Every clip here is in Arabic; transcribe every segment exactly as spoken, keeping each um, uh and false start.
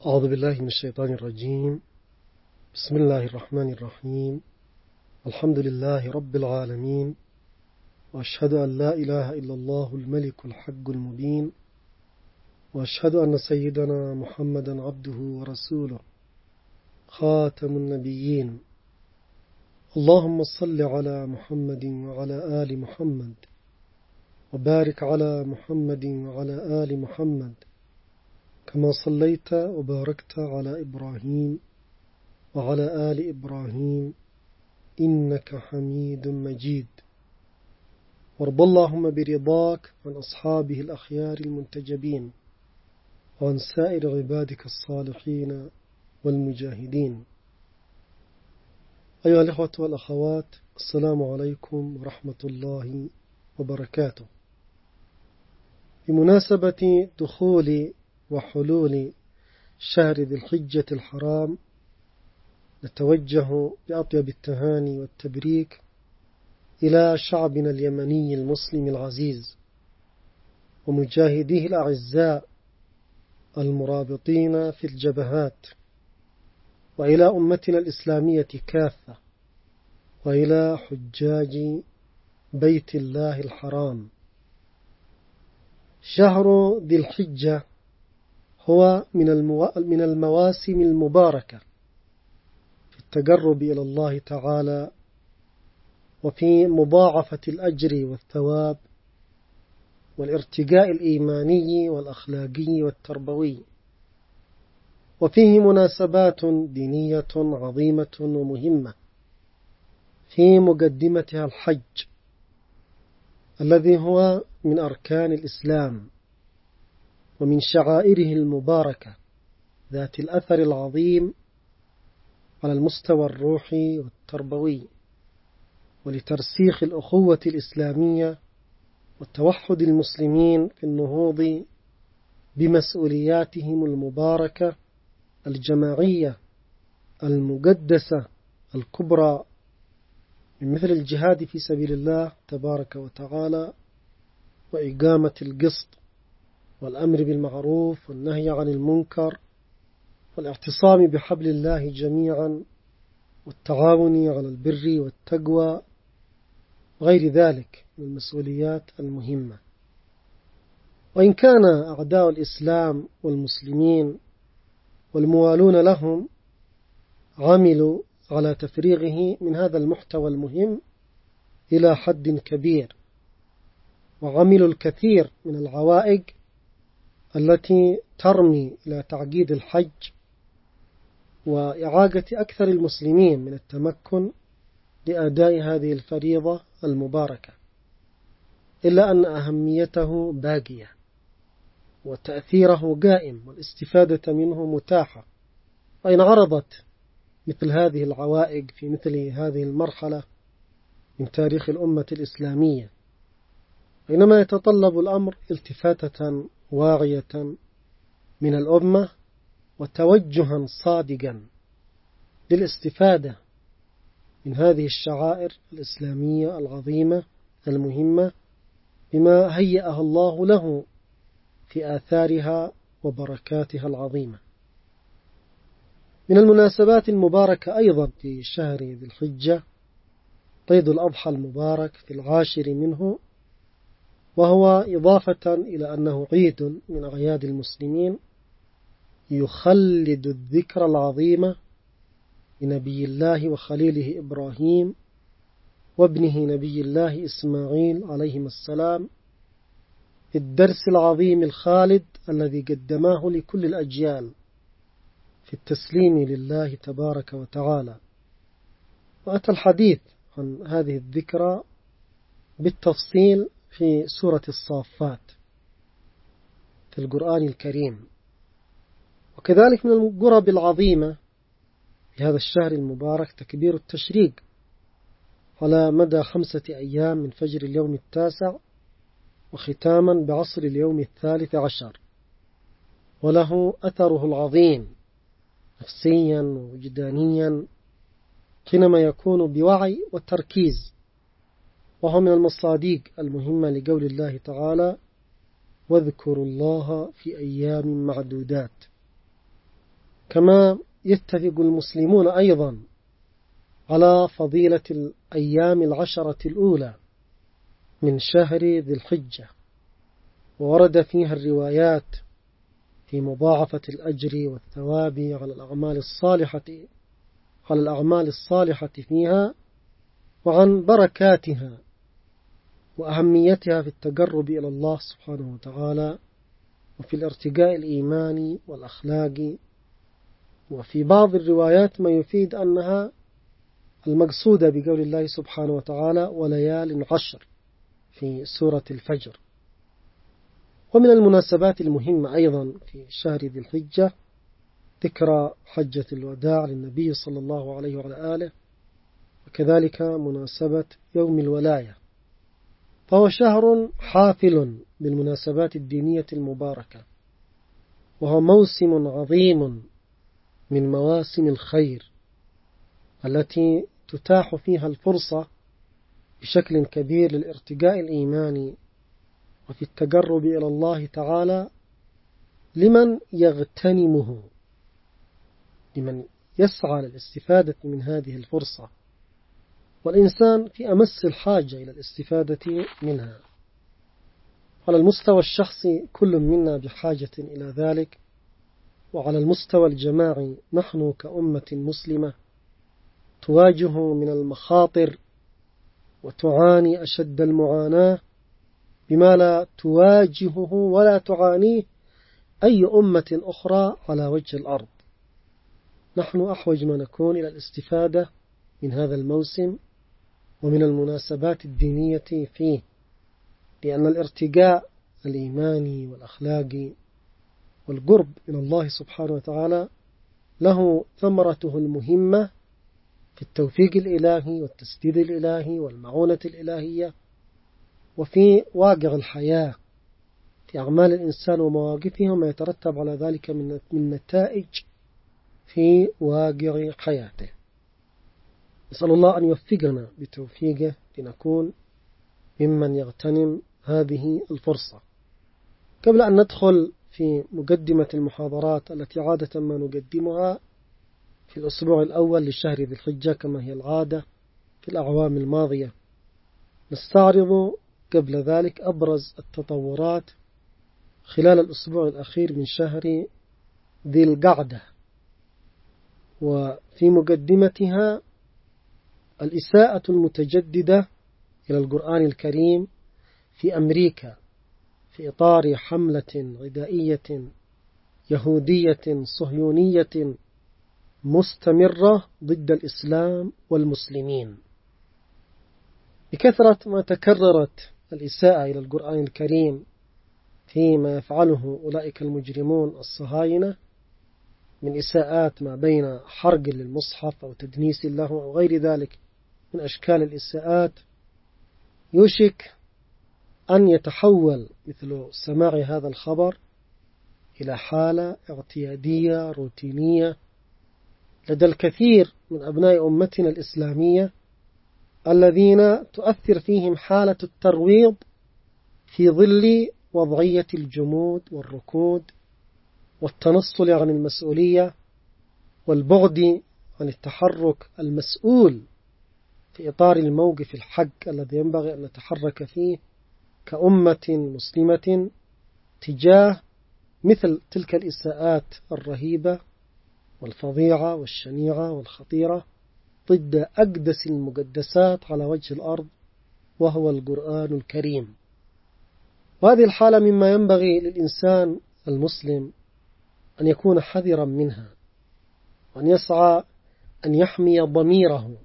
أعوذ بالله من الشيطان الرجيم. بسم الله الرحمن الرحيم. الحمد لله رب العالمين، وأشهد أن لا إله إلا الله الملك الحق المبين، وأشهد أن سيدنا محمدا عبده ورسوله خاتم النبيين. اللهم صل على محمد وعلى آل محمد، وبارك على محمد وعلى آل محمد كما صليت وباركت على إبراهيم وعلى آل إبراهيم إنك حميد مجيد. وارض اللهم برضاك عن أصحابه الأخيار المنتجبين، وعن سائر عبادك الصالحين والمجاهدين. أيها الإخوة والأخوات، السلام عليكم ورحمة الله وبركاته. بمناسبة دخول وحلول شهر ذي الحجة الحرام، نتوجه بأطيب التهاني والتبريك إلى شعبنا اليمني المسلم العزيز ومجاهديه الأعزاء المرابطين في الجبهات، وإلى أمتنا الإسلامية كافة، وإلى حجاج بيت الله الحرام. شهر ذي الحجة هو من من المواسم المباركة في التقرب إلى الله تعالى، وفي مضاعفة الأجر والثواب والارتقاء الإيماني والأخلاقي والتربوي، وفيه مناسبات دينية عظيمة ومهمة، في مقدمتها الحج الذي هو من أركان الإسلام ومن شعائره المباركة ذات الأثر العظيم على المستوى الروحي والتربوي، ولترسيخ الأخوة الإسلامية وتوحد المسلمين في النهوض بمسؤولياتهم المباركة الجماعية المقدسة الكبرى، من مثل الجهاد في سبيل الله تبارك وتعالى، وإقامة القسط، والأمر بالمعروف والنهي عن المنكر، والاعتصام بحبل الله جميعا، والتعاون على البر والتقوى، وغير ذلك من المسؤوليات المهمة. وإن كان أعداء الإسلام والمسلمين والموالون لهم عملوا على تفريغه من هذا المحتوى المهم إلى حد كبير، وعملوا الكثير من العوائق التي ترمي إلى تعقيد الحج وإعاقة أكثر المسلمين من التمكن لأداء هذه الفريضة المباركة، إلا أن أهميته باقية وتأثيره قائم والاستفادة منه متاحة. وإن عرضت مثل هذه العوائق في مثل هذه المرحلة من تاريخ الأمة الإسلامية، بينما يتطلب الأمر التفاتة واعية من الأمة وتوجها صادقا للاستفادة من هذه الشعائر الإسلامية العظيمة المهمة بما هيأها الله له في آثارها وبركاتها العظيمة. من المناسبات المباركة أيضا في شهر ذي الحجة عيد الأضحى المبارك في العاشر منه، وهو إضافة إلى أنه عيد من أعياد المسلمين يخلد الذكر العظيمة لنبي الله وخليله إبراهيم وابنه نبي الله إسماعيل عليهما السلام، الدرس العظيم الخالد الذي قدماه لكل الأجيال في التسليم لله تبارك وتعالى. وأتى الحديث عن هذه الذكرى بالتفصيل في سورة الصافات في القرآن الكريم. وكذلك من القرب العظيمة في هذا الشهر المبارك تكبير التشريق على مدى خمسة أيام من فجر اليوم التاسع وختاما بعصر اليوم الثالث عشر، وله أثره العظيم نفسيا ووجدانيا حينما يكون بوعي وتركيز، وهو من المصادق المهمة لقول الله تعالى: واذكروا الله في أيام معدودات. كما يتفق المسلمون أيضا على فضيلة الأيام العشرة الأولى من شهر ذي الحجة، وورد فيها الروايات في مضاعفة الأجر والثواب على الأعمال الصالحة على الأعمال الصالحة فيها، وعن بركاتها وأهميتها في التقرب إلى الله سبحانه وتعالى، وفي الارتقاء الإيماني والأخلاقي. وفي بعض الروايات ما يفيد أنها المقصودة بقول الله سبحانه وتعالى وليال عشر في سورة الفجر. ومن المناسبات المهمة أيضا في شهر ذي الحجة ذكرى حجة الوداع للنبي صلى الله عليه وعلى آله، وكذلك مناسبة يوم الولاية، فهو شهر حافل بالمناسبات الدينية المباركة، وهو موسم عظيم من مواسم الخير التي تتاح فيها الفرصة بشكل كبير للارتقاء الإيماني وفي التقرب إلى الله تعالى لمن يغتنمه، لمن يسعى للاستفادة من هذه الفرصة، والإنسان في أمس الحاجة إلى الاستفادة منها. على المستوى الشخصي كل منا بحاجة إلى ذلك، وعلى المستوى الجماعي نحن كأمة مسلمة تواجه من المخاطر وتعاني أشد المعاناة بما لا تواجهه ولا تعانيه أي أمة أخرى على وجه الأرض. نحن أحوج ما نكون إلى الاستفادة من هذا الموسم ومن المناسبات الدينية فيه، لأن الارتقاء الإيماني والأخلاقي والقرب من الله سبحانه وتعالى له ثمرته المهمة في التوفيق الإلهي والتسديد الإلهي والمعونة الإلهية، وفي واقع الحياة في أعمال الإنسان ومواقفه وما يترتب على ذلك من نتائج في واقع حياته. نسأل الله أن يوفقنا بتوفيقه لنكون ممن يغتنم هذه الفرصة. قبل أن ندخل في مقدمة المحاضرات التي عادة ما نقدمها في الأسبوع الأول لشهر ذي الحجة كما هي العادة في الأعوام الماضية، نستعرض قبل ذلك أبرز التطورات خلال الأسبوع الأخير من شهر ذي القعدة، وفي مقدمتها الإساءة المتجددة إلى القرآن الكريم في أمريكا في إطار حملة عدائية يهودية صهيونية مستمرة ضد الإسلام والمسلمين. بكثرة ما تكررت الإساءة إلى القرآن الكريم فيما يفعله أولئك المجرمون الصهاينة من إساءات ما بين حرق للمصحف أو تدنيس له أو غير ذلك من أشكال الإساءات، يوشك أن يتحول مثل سماع هذا الخبر إلى حالة اعتيادية روتينية لدى الكثير من أبناء أمتنا الإسلامية الذين تؤثر فيهم حالة الترويض في ظل وضعية الجمود والركود والتنصل عن المسؤولية والبعد عن التحرك المسؤول في إطار الموقف الحق الذي ينبغي أن نتحرك فيه كأمة مسلمة تجاه مثل تلك الإساءات الرهيبة والفظيعة والشنيعة والخطيرة ضد أقدس المقدسات على وجه الأرض وهو القرآن الكريم. وهذه الحالة مما ينبغي للإنسان المسلم أن يكون حذرا منها، وأن يسعى أن يحمي ضميره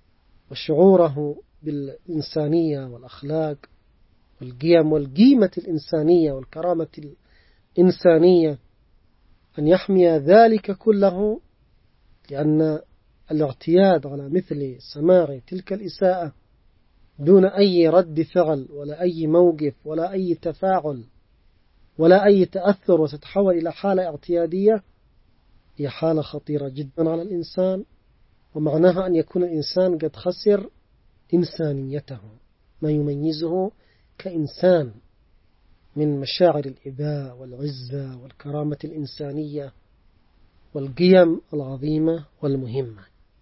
وشعوره بالإنسانية والأخلاق والقيم والقيمة الإنسانية والكرامة الإنسانية، أن يحمي ذلك كله، لأن الاعتياد على مثل سماع تلك الإساءة دون أي رد فعل ولا أي موقف ولا أي تفاعل ولا أي تأثر وتتحول إلى حالة اعتيادية هي حالة خطيرة جدا على الإنسان، ومعناها أن يكون الإنسان قد خسر إنسانيته، ما يميزه كإنسان من مشاعر الإباء والعزة والكرامة الإنسانية والقيم العظيمة والمهمة.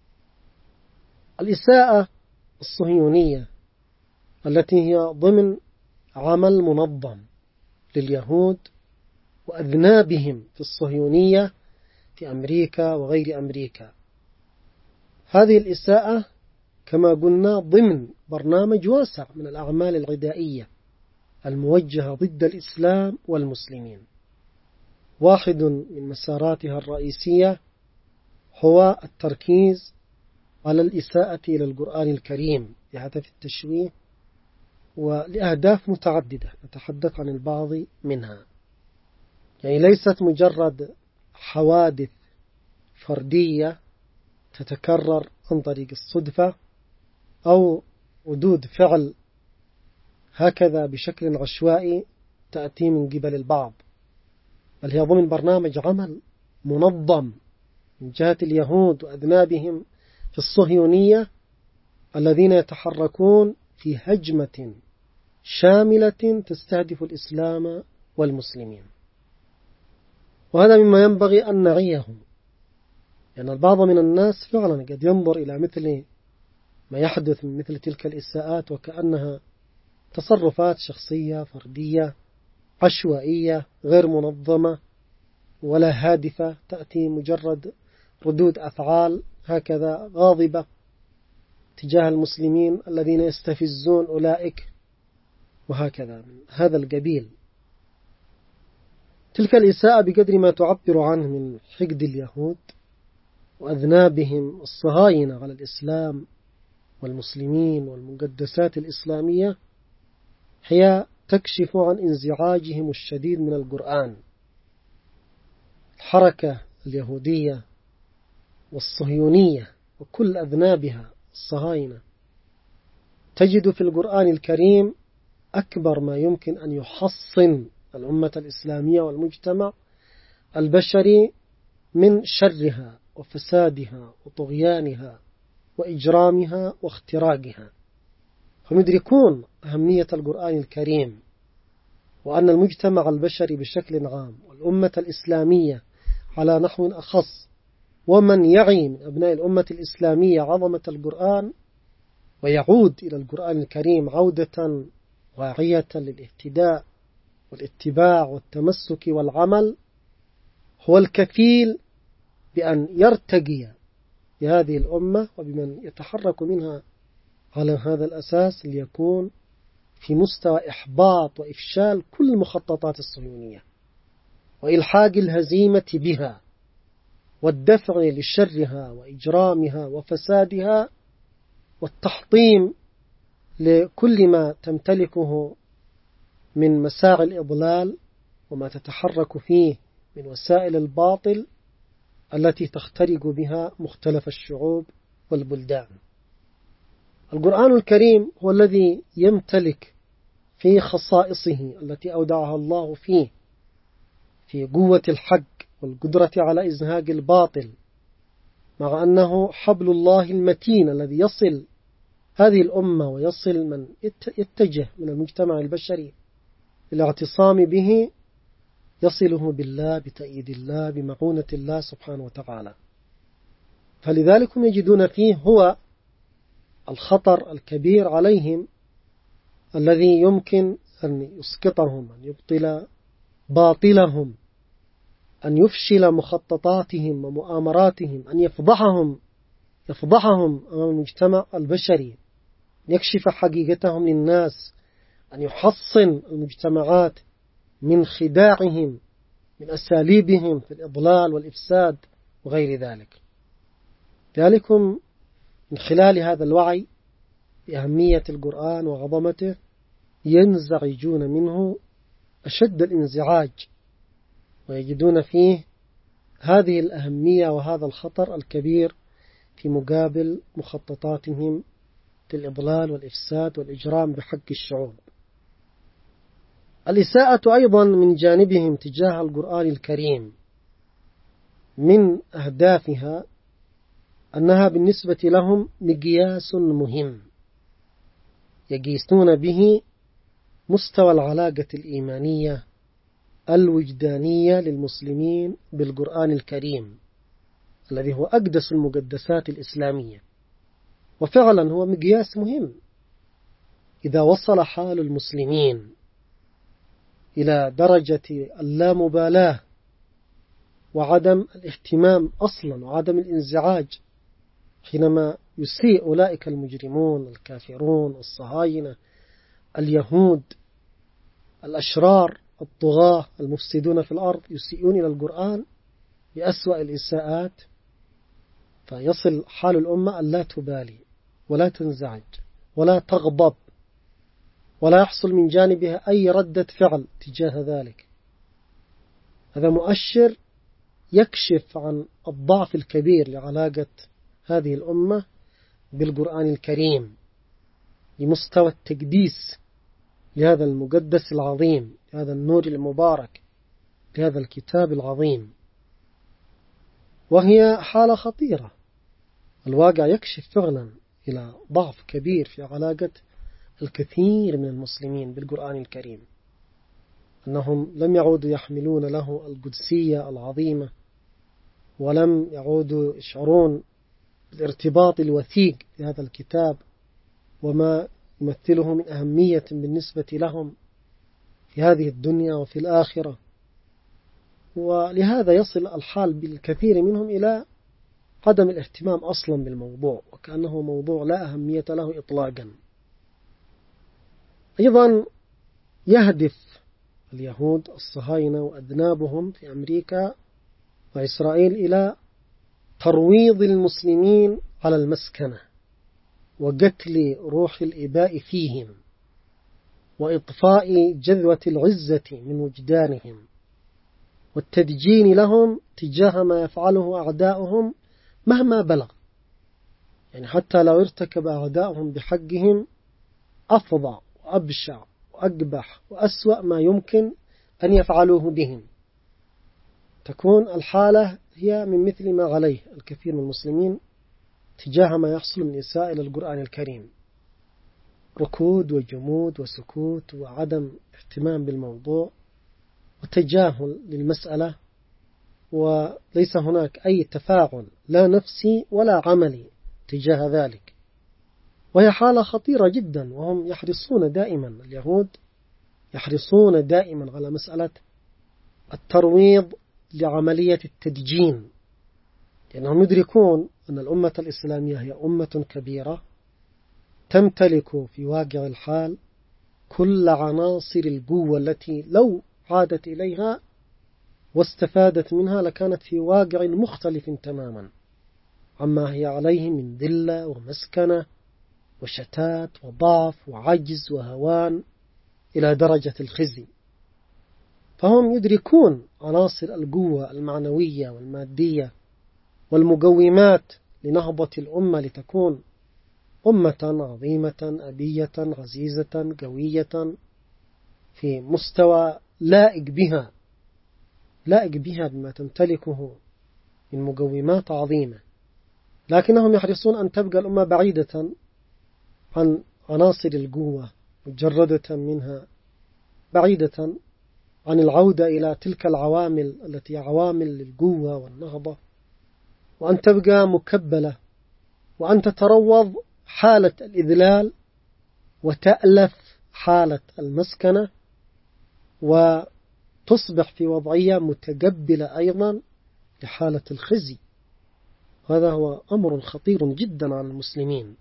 الإساءة الصهيونية التي هي ضمن عمل منظم لليهود وأذنابهم في الصهيونية في أمريكا وغير أمريكا، هذه الإساءة كما قلنا ضمن برنامج واسع من الأعمال العدائية الموجهة ضد الإسلام والمسلمين. واحد من مساراتها الرئيسية هو التركيز على الإساءة إلى القرآن الكريم بهدف التشويه ولأهداف متعددة نتحدث عن البعض منها. يعني ليست مجرد حوادث فردية تتكرر عن طريق الصدفة أو ردود فعل هكذا بشكل عشوائي تأتي من قبل البعض، بل هي ضمن برنامج عمل منظم من جهة اليهود وأذنابهم في الصهيونية الذين يتحركون في هجمة شاملة تستهدف الإسلام والمسلمين. وهذا مما ينبغي أن نعيه، لأن يعني البعض من الناس فعلا قد ينظر إلى مثل ما يحدث من مثل تلك الإساءات وكأنها تصرفات شخصية فردية عشوائية غير منظمة ولا هادفة، تأتي مجرد ردود أفعال هكذا غاضبة تجاه المسلمين الذين يستفزون أولئك وهكذا من هذا القبيل. تلك الإساءة بقدر ما تعبر عنه من حقد اليهود وأذنابهم الصهاينة على الإسلام والمسلمين والمقدسات الإسلامية هي تكشف عن انزعاجهم الشديد من القرآن. الحركة اليهودية والصهيونية وكل أذنابها الصهاينة تجد في القرآن الكريم أكبر ما يمكن أن يحصن الأمة الإسلامية والمجتمع البشري من شرها وفسادها وطغيانها وإجرامها واختراقها. هم يدركون أهمية القرآن الكريم وأن المجتمع البشري بشكل عام والأمة الإسلامية على نحو أخص ومن يعي من أبناء الأمة الإسلامية عظمة القرآن ويعود إلى القرآن الكريم عودة واعية للاهتداء والاتباع والتمسك والعمل، هو الكفيل بأن يرتقي بهذه الأمة وبمن يتحرك منها على هذا الأساس ليكون في مستوى إحباط وإفشال كل المخططات الصهيونية وإلحاق الهزيمة بها والدفع لشرها وإجرامها وفسادها والتحطيم لكل ما تمتلكه من مساعي الإضلال وما تتحرك فيه من وسائل الباطل التي تخترق بها مختلف الشعوب والبلدان. القرآن الكريم هو الذي يمتلك في خصائصه التي أودعها الله فيه في قوة الحق والقدرة على إزهاق الباطل، مع أنه حبل الله المتين الذي يصل هذه الأمة ويصل من يتجه من المجتمع البشري الاعتصام به، يصله بالله بتأييد الله بمعونة الله سبحانه وتعالى. فلذلك هم يجدون فيه هو الخطر الكبير عليهم الذي يمكن أن يسقطهم، أن يبطل باطلهم، أن يفشل مخططاتهم ومؤامراتهم، أن يفضحهم يفضحهم أمام المجتمع البشري، يكشف حقيقتهم للناس، أن يحصن المجتمعات من خداعهم من أساليبهم في الإضلال والإفساد وغير ذلك. ذلك من خلال هذا الوعي بأهمية القرآن وعظمته ينزعجون منه أشد الانزعاج ويجدون فيه هذه الأهمية وهذا الخطر الكبير في مقابل مخططاتهم للإضلال والإفساد والإجرام بحق الشعوب. الإساءة أيضا من جانبهم تجاه القرآن الكريم من أهدافها أنها بالنسبة لهم مقياس مهم يقيسون به مستوى العلاقة الإيمانية الوجدانية للمسلمين بالقرآن الكريم الذي هو أقدس المقدسات الإسلامية. وفعلا هو مقياس مهم. إذا وصل حال المسلمين إلى درجة اللامبالاة وعدم الاهتمام أصلا وعدم الانزعاج حينما يسيء أولئك المجرمون الكافرون الصهاينة اليهود الأشرار الطغاة المفسدون في الأرض يسيئون إلى القرآن بأسوأ الإساءات، فيصل حال الأمة أن لا تبالي ولا تنزعج ولا تغضب ولا يحصل من جانبها أي ردة فعل تجاه ذلك. هذا مؤشر يكشف عن الضعف الكبير لعلاقة هذه الأمة بالقرآن الكريم لمستوى التقديس لهذا المقدس العظيم، لهذا النور المبارك، لهذا الكتاب العظيم. وهي حالة خطيرة. الواقع يكشف فعلا إلى ضعف كبير في علاقة الكثير من المسلمين بالقرآن الكريم، أنهم لم يعودوا يحملون له القدسية العظيمة، ولم يعودوا يشعرون بالارتباط الوثيق بهذا الكتاب وما يمثله من أهمية بالنسبة لهم في هذه الدنيا وفي الآخرة. ولهذا يصل الحال بالكثير منهم إلى عدم الاهتمام أصلا بالموضوع، وكأنه موضوع لا أهمية له إطلاقا. أيضا يهدف اليهود الصهاينة وأذنابهم في أمريكا وإسرائيل إلى ترويض المسلمين على المسكنة وقتل روح الإباء فيهم وإطفاء جذوة العزة من وجدانهم والتدجين لهم تجاه ما يفعله أعداؤهم مهما بلغ. يعني حتى لو ارتكب أعداؤهم بحقهم أفظع وأبشع وأقبح وأسوأ ما يمكن أن يفعلوه بهم، تكون الحالة هي من مثل ما عليه الكثير من المسلمين تجاه ما يحصل من إساءة إلى القرآن الكريم، ركود وجمود وسكوت وعدم اهتمام بالموضوع وتجاهل للمسألة، وليس هناك أي تفاعل لا نفسي ولا عملي تجاه ذلك. وهي حالة خطيرة جدا، وهم يحرصون دائما، اليهود يحرصون دائما على مسألة الترويض لعملية التدجين، لأنهم يدركون أن الأمة الإسلامية هي أمة كبيرة تمتلك في واقع الحال كل عناصر القوة التي لو عادت إليها واستفادت منها لكانت في واقع مختلف تماما عما هي عليه من ذلة ومسكنة وشتات وضعف وعجز وهوان إلى درجة الخزي. فهم يدركون عناصر القوة المعنوية والمادية والمقومات لنهضة الأمة لتكون أمة عظيمة أبية عزيزة قوية في مستوى لائق بها لائق بها بما تمتلكه من مقومات عظيمة، لكنهم يحرصون أن تبقى الأمة بعيدة عن عناصر القوة مجردة منها، بعيدة عن العودة إلى تلك العوامل التي عوامل للقوة والنهضة، وأن تبقى مكبلة وأن تتروض حالة الإذلال وتألف حالة المسكنة وتصبح في وضعية متقبلة أيضا لحالة الخزي. هذا هو أمر خطير جدا على المسلمين،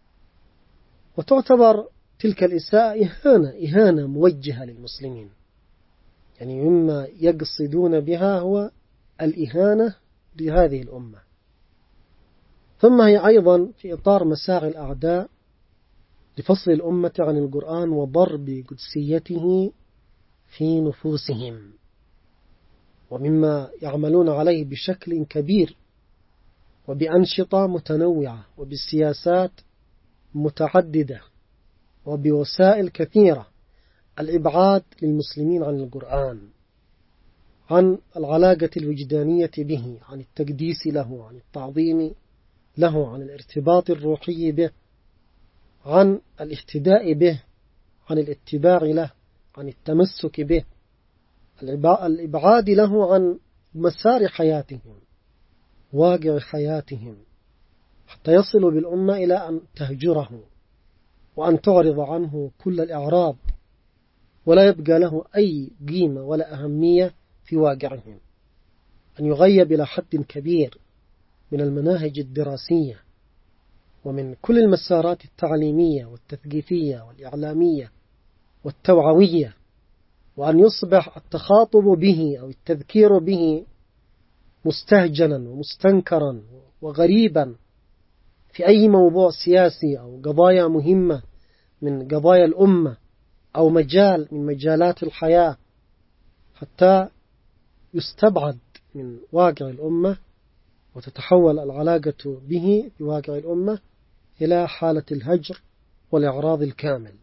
وتعتبر تلك الإساءة إهانة إهانة موجهة للمسلمين. يعني مما يقصدون بها هو الإهانة لهذه الأمة. ثم هي أيضا في إطار مساعي الأعداء لفصل الأمة عن القرآن وضرب قدسيته في نفوسهم، ومما يعملون عليه بشكل كبير وبأنشطة متنوعة وبسياسات متعددة وبوسائل كثيرة، الإبعاد للمسلمين عن القرآن، عن العلاقة الوجدانية به، عن التقديس له، عن التعظيم له، عن الارتباط الروحي به، عن الاهتداء به، عن الاتباع له، عن التمسك به، الإبعاد له عن مسار حياتهم واقع حياتهم حتى يصلوا بالأمة إلى أن تهجره وأن تعرض عنه كل الإعراض ولا يبقى له أي قيمة ولا أهمية في واقعهم، أن يغيب إلى حد كبير من المناهج الدراسية ومن كل المسارات التعليمية والتثقيفية والإعلامية والتوعوية، وأن يصبح التخاطب به أو التذكير به مستهجنا ومستنكرا وغريبا في أي موضوع سياسي أو قضايا مهمة من قضايا الأمة أو مجال من مجالات الحياة، حتى يستبعد من واقع الأمة وتتحول العلاقة به في واقع الأمة إلى حالة الهجر والإعراض الكامل.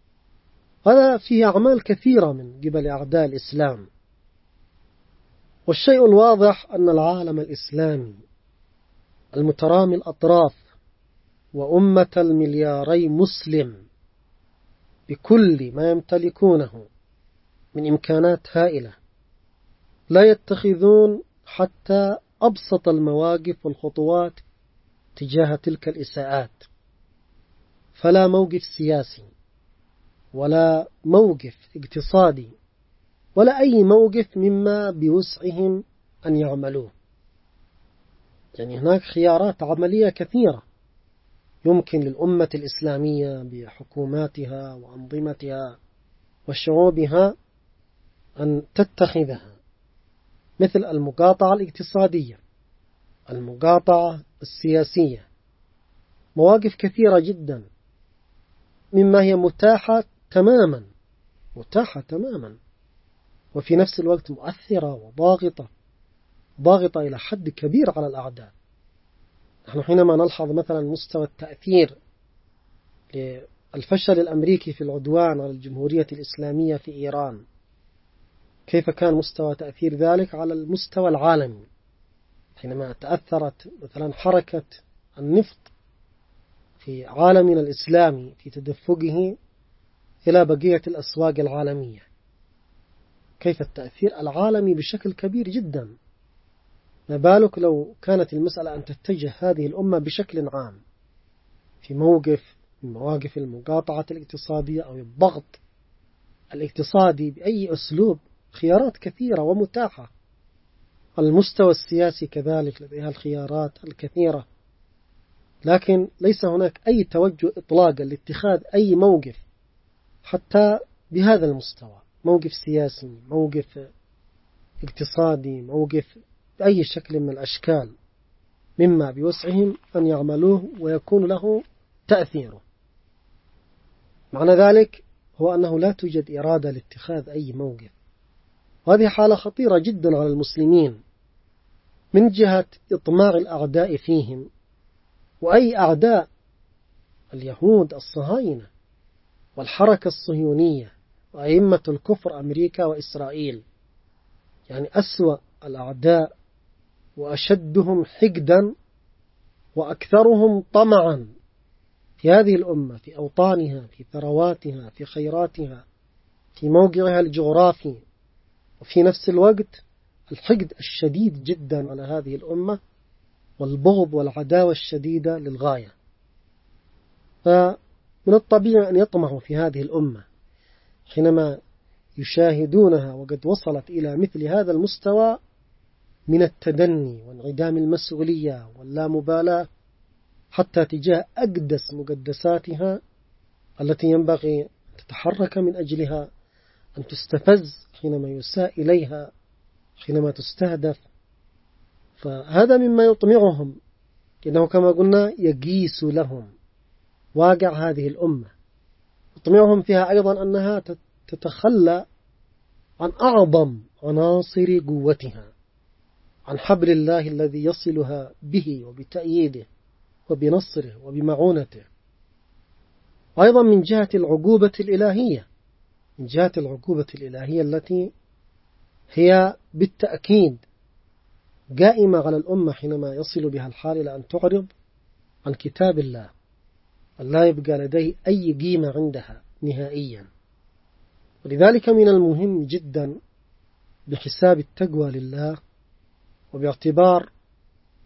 هذا فيه أعمال كثيرة من قبل أعداء الإسلام. والشيء الواضح أن العالم الإسلامي المترامي الأطراف وأمة الملياري مسلم بكل ما يمتلكونه من إمكانات هائلة لا يتخذون حتى أبسط المواقف والخطوات تجاه تلك الإساءات، فلا موقف سياسي ولا موقف اقتصادي ولا أي موقف مما بوسعهم أن يعملوه. يعني هناك خيارات عملية كثيرة يمكن للأمة الإسلامية بحكوماتها وأنظمتها وشعوبها أن تتخذها، مثل المقاطعة الاقتصادية، المقاطعة السياسية، مواقف كثيرة جدا مما هي متاحة تماما متاحة تماما وفي نفس الوقت مؤثرة وضاغطة ضاغطة إلى حد كبير على الأعداء. نحن حينما نلحظ مثلا مستوى التأثير للفشل الأمريكي في العدوان على الجمهورية الإسلامية في إيران، كيف كان مستوى تأثير ذلك على المستوى العالمي حينما تأثرت مثلا حركة النفط في عالمنا الإسلامي في تدفقه إلى بقية الأسواق العالمية، كيف التأثير العالمي بشكل كبير جدا. ما بالك لو كانت المسألة أن تتجه هذه الأمة بشكل عام في موقف من مواقف المقاطعة الاقتصادية أو الضغط الاقتصادي بأي أسلوب. خيارات كثيرة ومتاحة. المستوى السياسي كذلك لديها الخيارات الكثيرة، لكن ليس هناك أي توجه إطلاقا لاتخاذ أي موقف حتى بهذا المستوى، موقف سياسي، موقف اقتصادي، موقف بأي شكل من الأشكال مما بوسعهم أن يعملوه ويكون له تأثيره. معنى ذلك هو أنه لا توجد إرادة لاتخاذ أي موقف، وهذه حالة خطيرة جدا على المسلمين من جهة إطماع الأعداء فيهم، وأي أعداء اليهود الصهاينة والحركة الصهيونية وأئمة الكفر أمريكا وإسرائيل، يعني أسوأ الأعداء وأشدهم حقدا وأكثرهم طمعا في هذه الأمة، في أوطانها، في ثرواتها، في خيراتها، في موقعها الجغرافي، وفي نفس الوقت الحقد الشديد جدا على هذه الأمة والبغض والعداوة الشديدة للغاية. فمن الطبيعي أن يطمعوا في هذه الأمة حينما يشاهدونها وقد وصلت إلى مثل هذا المستوى من التدني وانعدام المسؤولية واللامبالاة حتى تجاه أقدس مقدساتها التي ينبغي أن تتحرك من أجلها، أن تستفز حينما يساء إليها، حينما تستهدف. فهذا مما يطمعهم، لأنه كما قلنا يقيس لهم واقع هذه الأمة، يطمعهم فيها أيضا أنها تتخلى عن أعظم عناصر قوتها، عن حبل الله الذي يصلها به وبتأييده وبنصره وبمعونته. وأيضا من جهة العقوبة الإلهية، من جهة العقوبة الإلهية التي هي بالتأكيد قائمة على الأمة حينما يصل بها الحال إلى أن تعرض عن كتاب الله، أن لا يبقى لديه أي قيمة عندها نهائيا. ولذلك من المهم جدا بحساب التقوى لله وباعتبار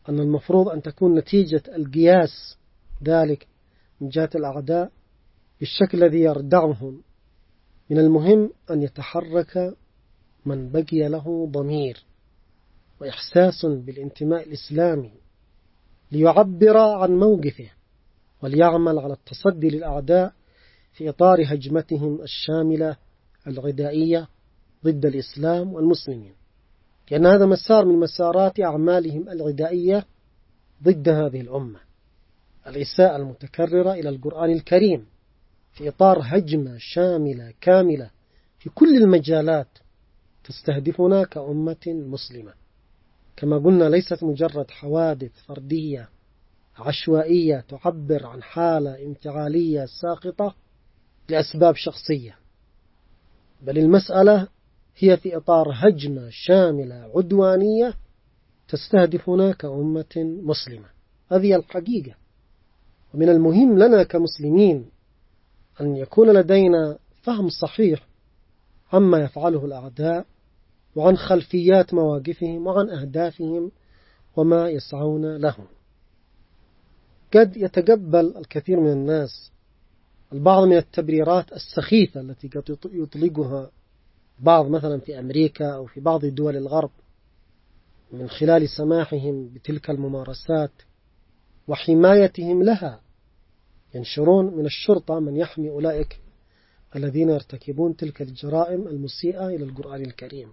أن المفروض أن تكون نتيجة القياس ذلك من جهة الأعداء بالشكل الذي يردعهم. من المهم أن يتحرك من بقي له ضمير وإحساس بالانتماء الإسلامي ليعبر عن موقفه وليعمل على التصدي للأعداء في إطار هجمتهم الشاملة العدائية ضد الإسلام والمسلمين، لأن هذا مسار من مسارات أعمالهم العدائية ضد هذه الأمة، الإساءة المتكررة إلى القرآن الكريم في إطار هجمة شاملة كاملة في كل المجالات تستهدفنا كأمة مسلمة. كما قلنا ليست مجرد حوادث فردية عشوائية تعبر عن حالة انفعالية ساقطة لأسباب شخصية، بل المسألة هي في إطار هجمة شاملة عدوانية تستهدفنا كأمة مسلمة. هذه الحقيقة. ومن المهم لنا كمسلمين أن يكون لدينا فهم صحيح عما يفعله الأعداء وعن خلفيات مواقفهم وعن أهدافهم وما يسعون لهم. قد يتقبل الكثير من الناس البعض من التبريرات السخيفة التي قد يطلقها بعض مثلا في أمريكا أو في بعض دول الغرب من خلال سماحهم بتلك الممارسات وحمايتهم لها. ينشرون من الشرطة من يحمي أولئك الذين يرتكبون تلك الجرائم المسيئة إلى القرآن الكريم،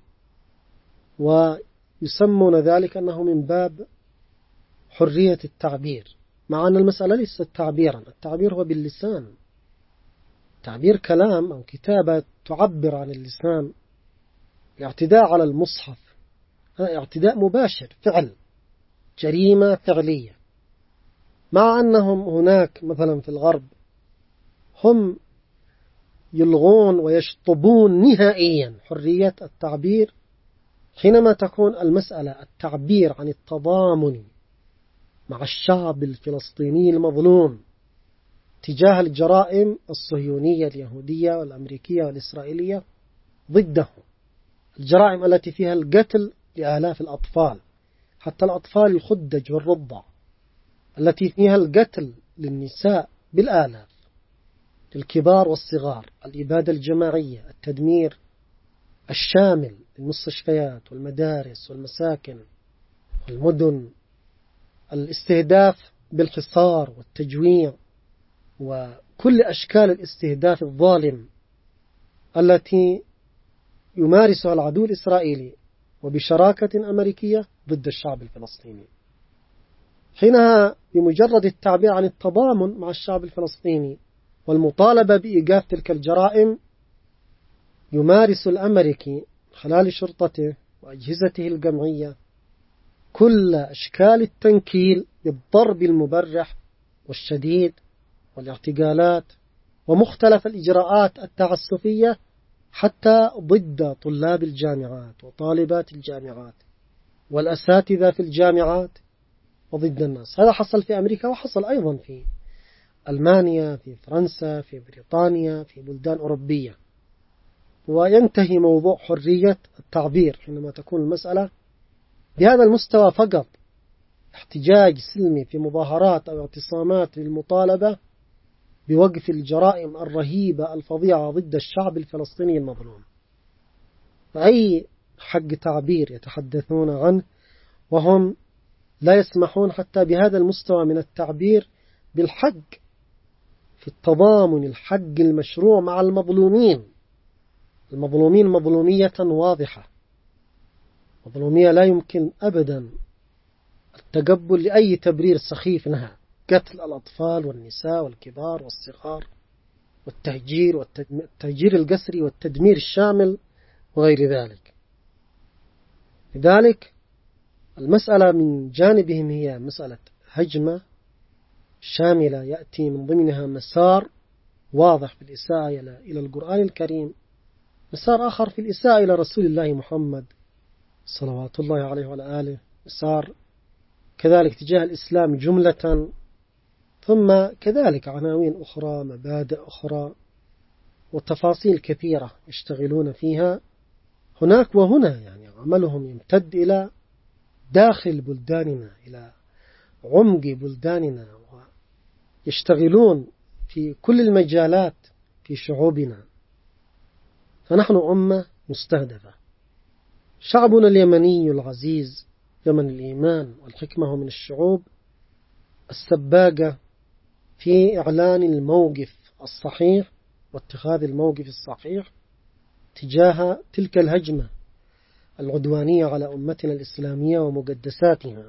ويسمون ذلك أنه من باب حرية التعبير، مع أن المسألة ليست تعبيرا. التعبير هو باللسان، تعبير كلام أو كتابة تعبر عن اللسان. الاعتداء على المصحف هذا اعتداء مباشر، فعل، جريمة فعلية، مع أنهم هناك مثلا في الغرب هم يلغون ويشطبون نهائيا حرية التعبير حينما تكون المسألة التعبير عن التضامن مع الشعب الفلسطيني المظلوم تجاه الجرائم الصهيونية اليهودية والأمريكية والإسرائيلية ضده، الجرائم التي فيها القتل لآلاف الأطفال، حتى الأطفال الخدج والرضع، التي فيها القتل للنساء بالآلاف، للكبار والصغار، الإبادة الجماعية، التدمير الشامل للمستشفيات والمدارس والمساكن والمدن، الاستهداف بالحصار والتجويع وكل أشكال الاستهداف الظالم التي يمارسها العدو الإسرائيلي وبشراكة أمريكية ضد الشعب الفلسطيني. حينها بمجرد التعبير عن التضامن مع الشعب الفلسطيني والمطالبة بإيقاف تلك الجرائم يمارس الأمريكي خلال شرطته وأجهزته الجمعية كل أشكال التنكيل بالضرب المبرح والشديد والاعتقالات ومختلف الإجراءات التعسفية حتى ضد طلاب الجامعات وطالبات الجامعات والأساتذة في الجامعات وضد الناس. هذا حصل في أمريكا وحصل أيضا في ألمانيا، في فرنسا، في بريطانيا، في بلدان أوروبية. وينتهي موضوع حرية التعبير حينما تكون المسألة بهذا المستوى فقط، احتجاج سلمي في مظاهرات أو اعتصامات للمطالبة بوقف الجرائم الرهيبة الفظيعة ضد الشعب الفلسطيني المظلوم. فأي حق تعبير يتحدثون عنه وهم لا يسمحون حتى بهذا المستوى من التعبير بالحق في التضامن، الحق المشروع مع المظلومين. المظلومين مظلومية واضحة، مظلومية لا يمكن أبدا التقبل لأي تبرير سخيف لها، قتل الأطفال والنساء والكبار والصغار والتهجير والتهجير القسري والتدمير الشامل وغير ذلك. لذلك المسألة من جانبهم هي مسألة هجمة شاملة يأتي من ضمنها مسار واضح في الإساءة إلى القرآن الكريم، مسار آخر في الإساءة إلى رسول الله محمد صلوات الله عليه وعلى آله، مسار كذلك تجاه الإسلام جملة، ثم كذلك عناوين أخرى، مبادئ أخرى وتفاصيل كثيرة يشتغلون فيها هناك وهنا. يعني عملهم يمتد إلى داخل بلداننا، إلى عمق بلداننا ويشتغلون في كل المجالات في شعوبنا، فنحن أمة مستهدفة. شعبنا اليمني العزيز، يمن الإيمان والحكمة، هو من الشعوب السباقة في إعلان الموقف الصحيح واتخاذ الموقف الصحيح تجاه تلك الهجمة العدوانية على أمتنا الإسلامية ومقدساتها.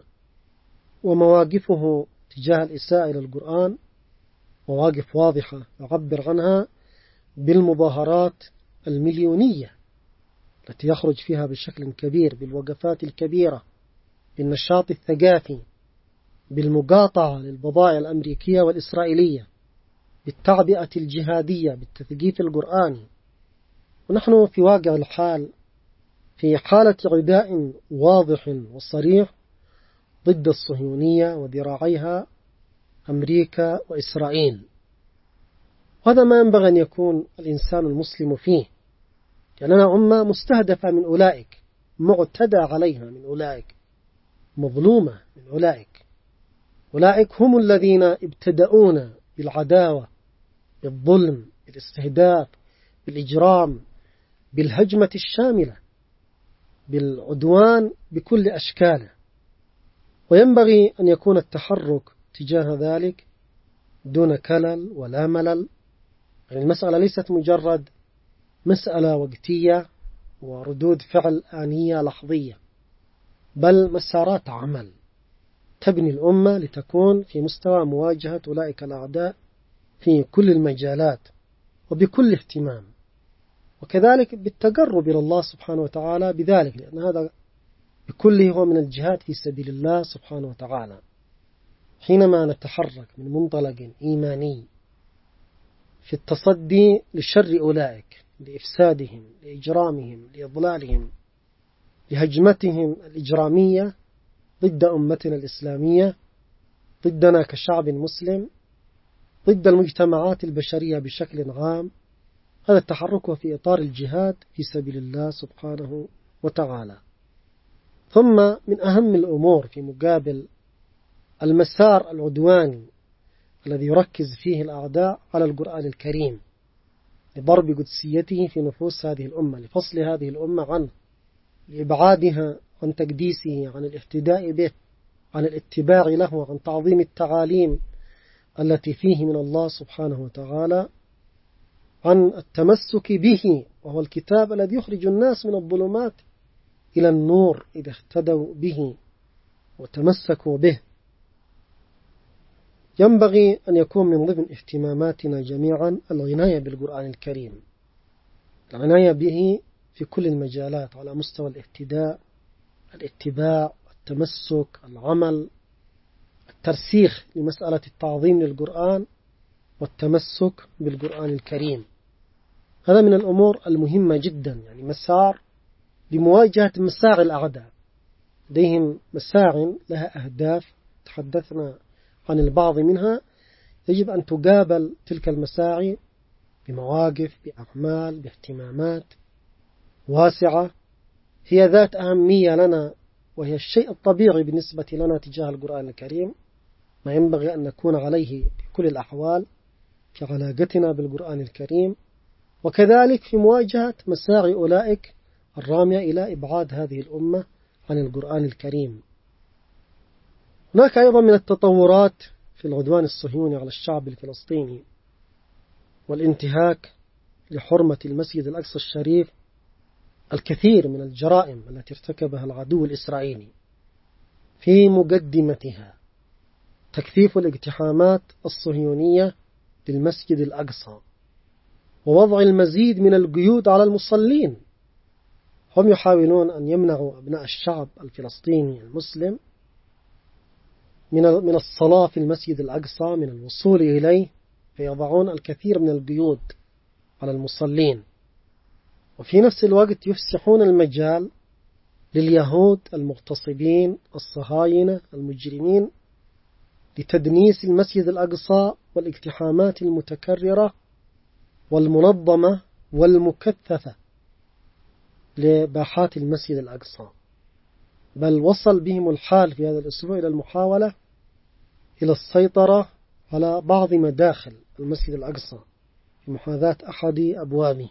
ومواقفه تجاه الإساءة إلى القرآن مواقف واضحة يعبر عنها بالمظاهرات المليونية التي يخرج فيها بشكل كبير، بالوقفات الكبيرة، بالنشاط الثقافي، بالمقاطعة للبضائع الأمريكية والإسرائيلية، بالتعبئة الجهادية، بالتثقيف القرآني. ونحن في واقع الحال في حالة عداء واضح وصريح ضد الصهيونية وذراعيها أمريكا وإسرائيل. وهذا ما ينبغي أن يكون الإنسان المسلم فيه، لأننا أمة مستهدفة من أولئك، معتدى عليها من أولئك، مظلومة من أولئك. أولئك هم الذين ابتدأونا بالعداوة، بالظلم، بالاستهداف، بالإجرام، بالهجمة الشاملة، بالعدوان بكل أشكاله. وينبغي أن يكون التحرك تجاه ذلك دون كلل ولا ملل. يعني المسألة ليست مجرد مسألة وقتية وردود فعل آنية لحظية، بل مسارات عمل تبني الأمة لتكون في مستوى مواجهة أولئك الأعداء في كل المجالات وبكل اهتمام، وكذلك بالتقرب إلى الله سبحانه وتعالى بذلك، لأن هذا بكله هو من الجهاد في سبيل الله سبحانه وتعالى. حينما نتحرك من منطلق إيماني في التصدي لشر أولئك، لإفسادهم، لإجرامهم، لإضلالهم، لهجمتهم الإجرامية ضد أمتنا الإسلامية، ضدنا كشعب مسلم، ضد المجتمعات البشرية بشكل عام، هذا التحرك في إطار الجهاد في سبيل الله سبحانه وتعالى. ثم من أهم الأمور في مقابل المسار العدواني الذي يركز فيه الأعداء على القرآن الكريم لضرب قدسيته في نفوس هذه الأمة، لفصل هذه الأمة عنه، لإبعادها عن تقديسه، عن الاهتداء به، عن الاتباع له، عن تعظيم التعاليم التي فيه من الله سبحانه وتعالى، عن التمسك به، وهو الكتاب الذي يخرج الناس من الظلمات إلى النور إذا اهتدوا به وتمسكوا به. ينبغي أن يكون من ضمن اهتماماتنا جميعا العناية بالقرآن الكريم، العناية به في كل المجالات على مستوى الاهتداء، الاتباع، التمسك، العمل، الترسيخ لمسألة التعظيم للقرآن والتمسك بالقرآن الكريم. هذا من الأمور المهمة جدا، يعني مسار لمواجهة مساعي الأعداء. لديهم مساع لها أهداف تحدثنا عن البعض منها، يجب أن تقابل تلك المساعي بمواقف، بأعمال، باهتمامات واسعة هي ذات أهمية لنا، وهي الشيء الطبيعي بالنسبة لنا تجاه القرآن الكريم، ما ينبغي أن نكون عليه بكل الأحوال في علاقتنا بالقرآن الكريم، وكذلك في مواجهة مساعي أولئك الرامية إلى إبعاد هذه الأمة عن القرآن الكريم. هناك أيضا من التطورات في العدوان الصهيوني على الشعب الفلسطيني والانتهاك لحرمة المسجد الأقصى الشريف الكثير من الجرائم التي ارتكبها العدو الإسرائيلي، في مقدمتها تكثيف الاقتحامات الصهيونية للمسجد الأقصى ووضع المزيد من القيود على المصلين. هم يحاولون أن يمنعوا أبناء الشعب الفلسطيني المسلم من الصلاة في المسجد الأقصى، من الوصول إليه، فيضعون الكثير من القيود على المصلين، وفي نفس الوقت يفسحون المجال لليهود المغتصبين الصهاينة المجرمين لتدنيس المسجد الأقصى والاقتحامات المتكررة والمنظمة والمكثفة لباحات المسجد الأقصى. بل وصل بهم الحال في هذا الأسبوع إلى المحاولة إلى السيطرة على بعض مداخل المسجد الأقصى في محاذاة أحد أبوابه.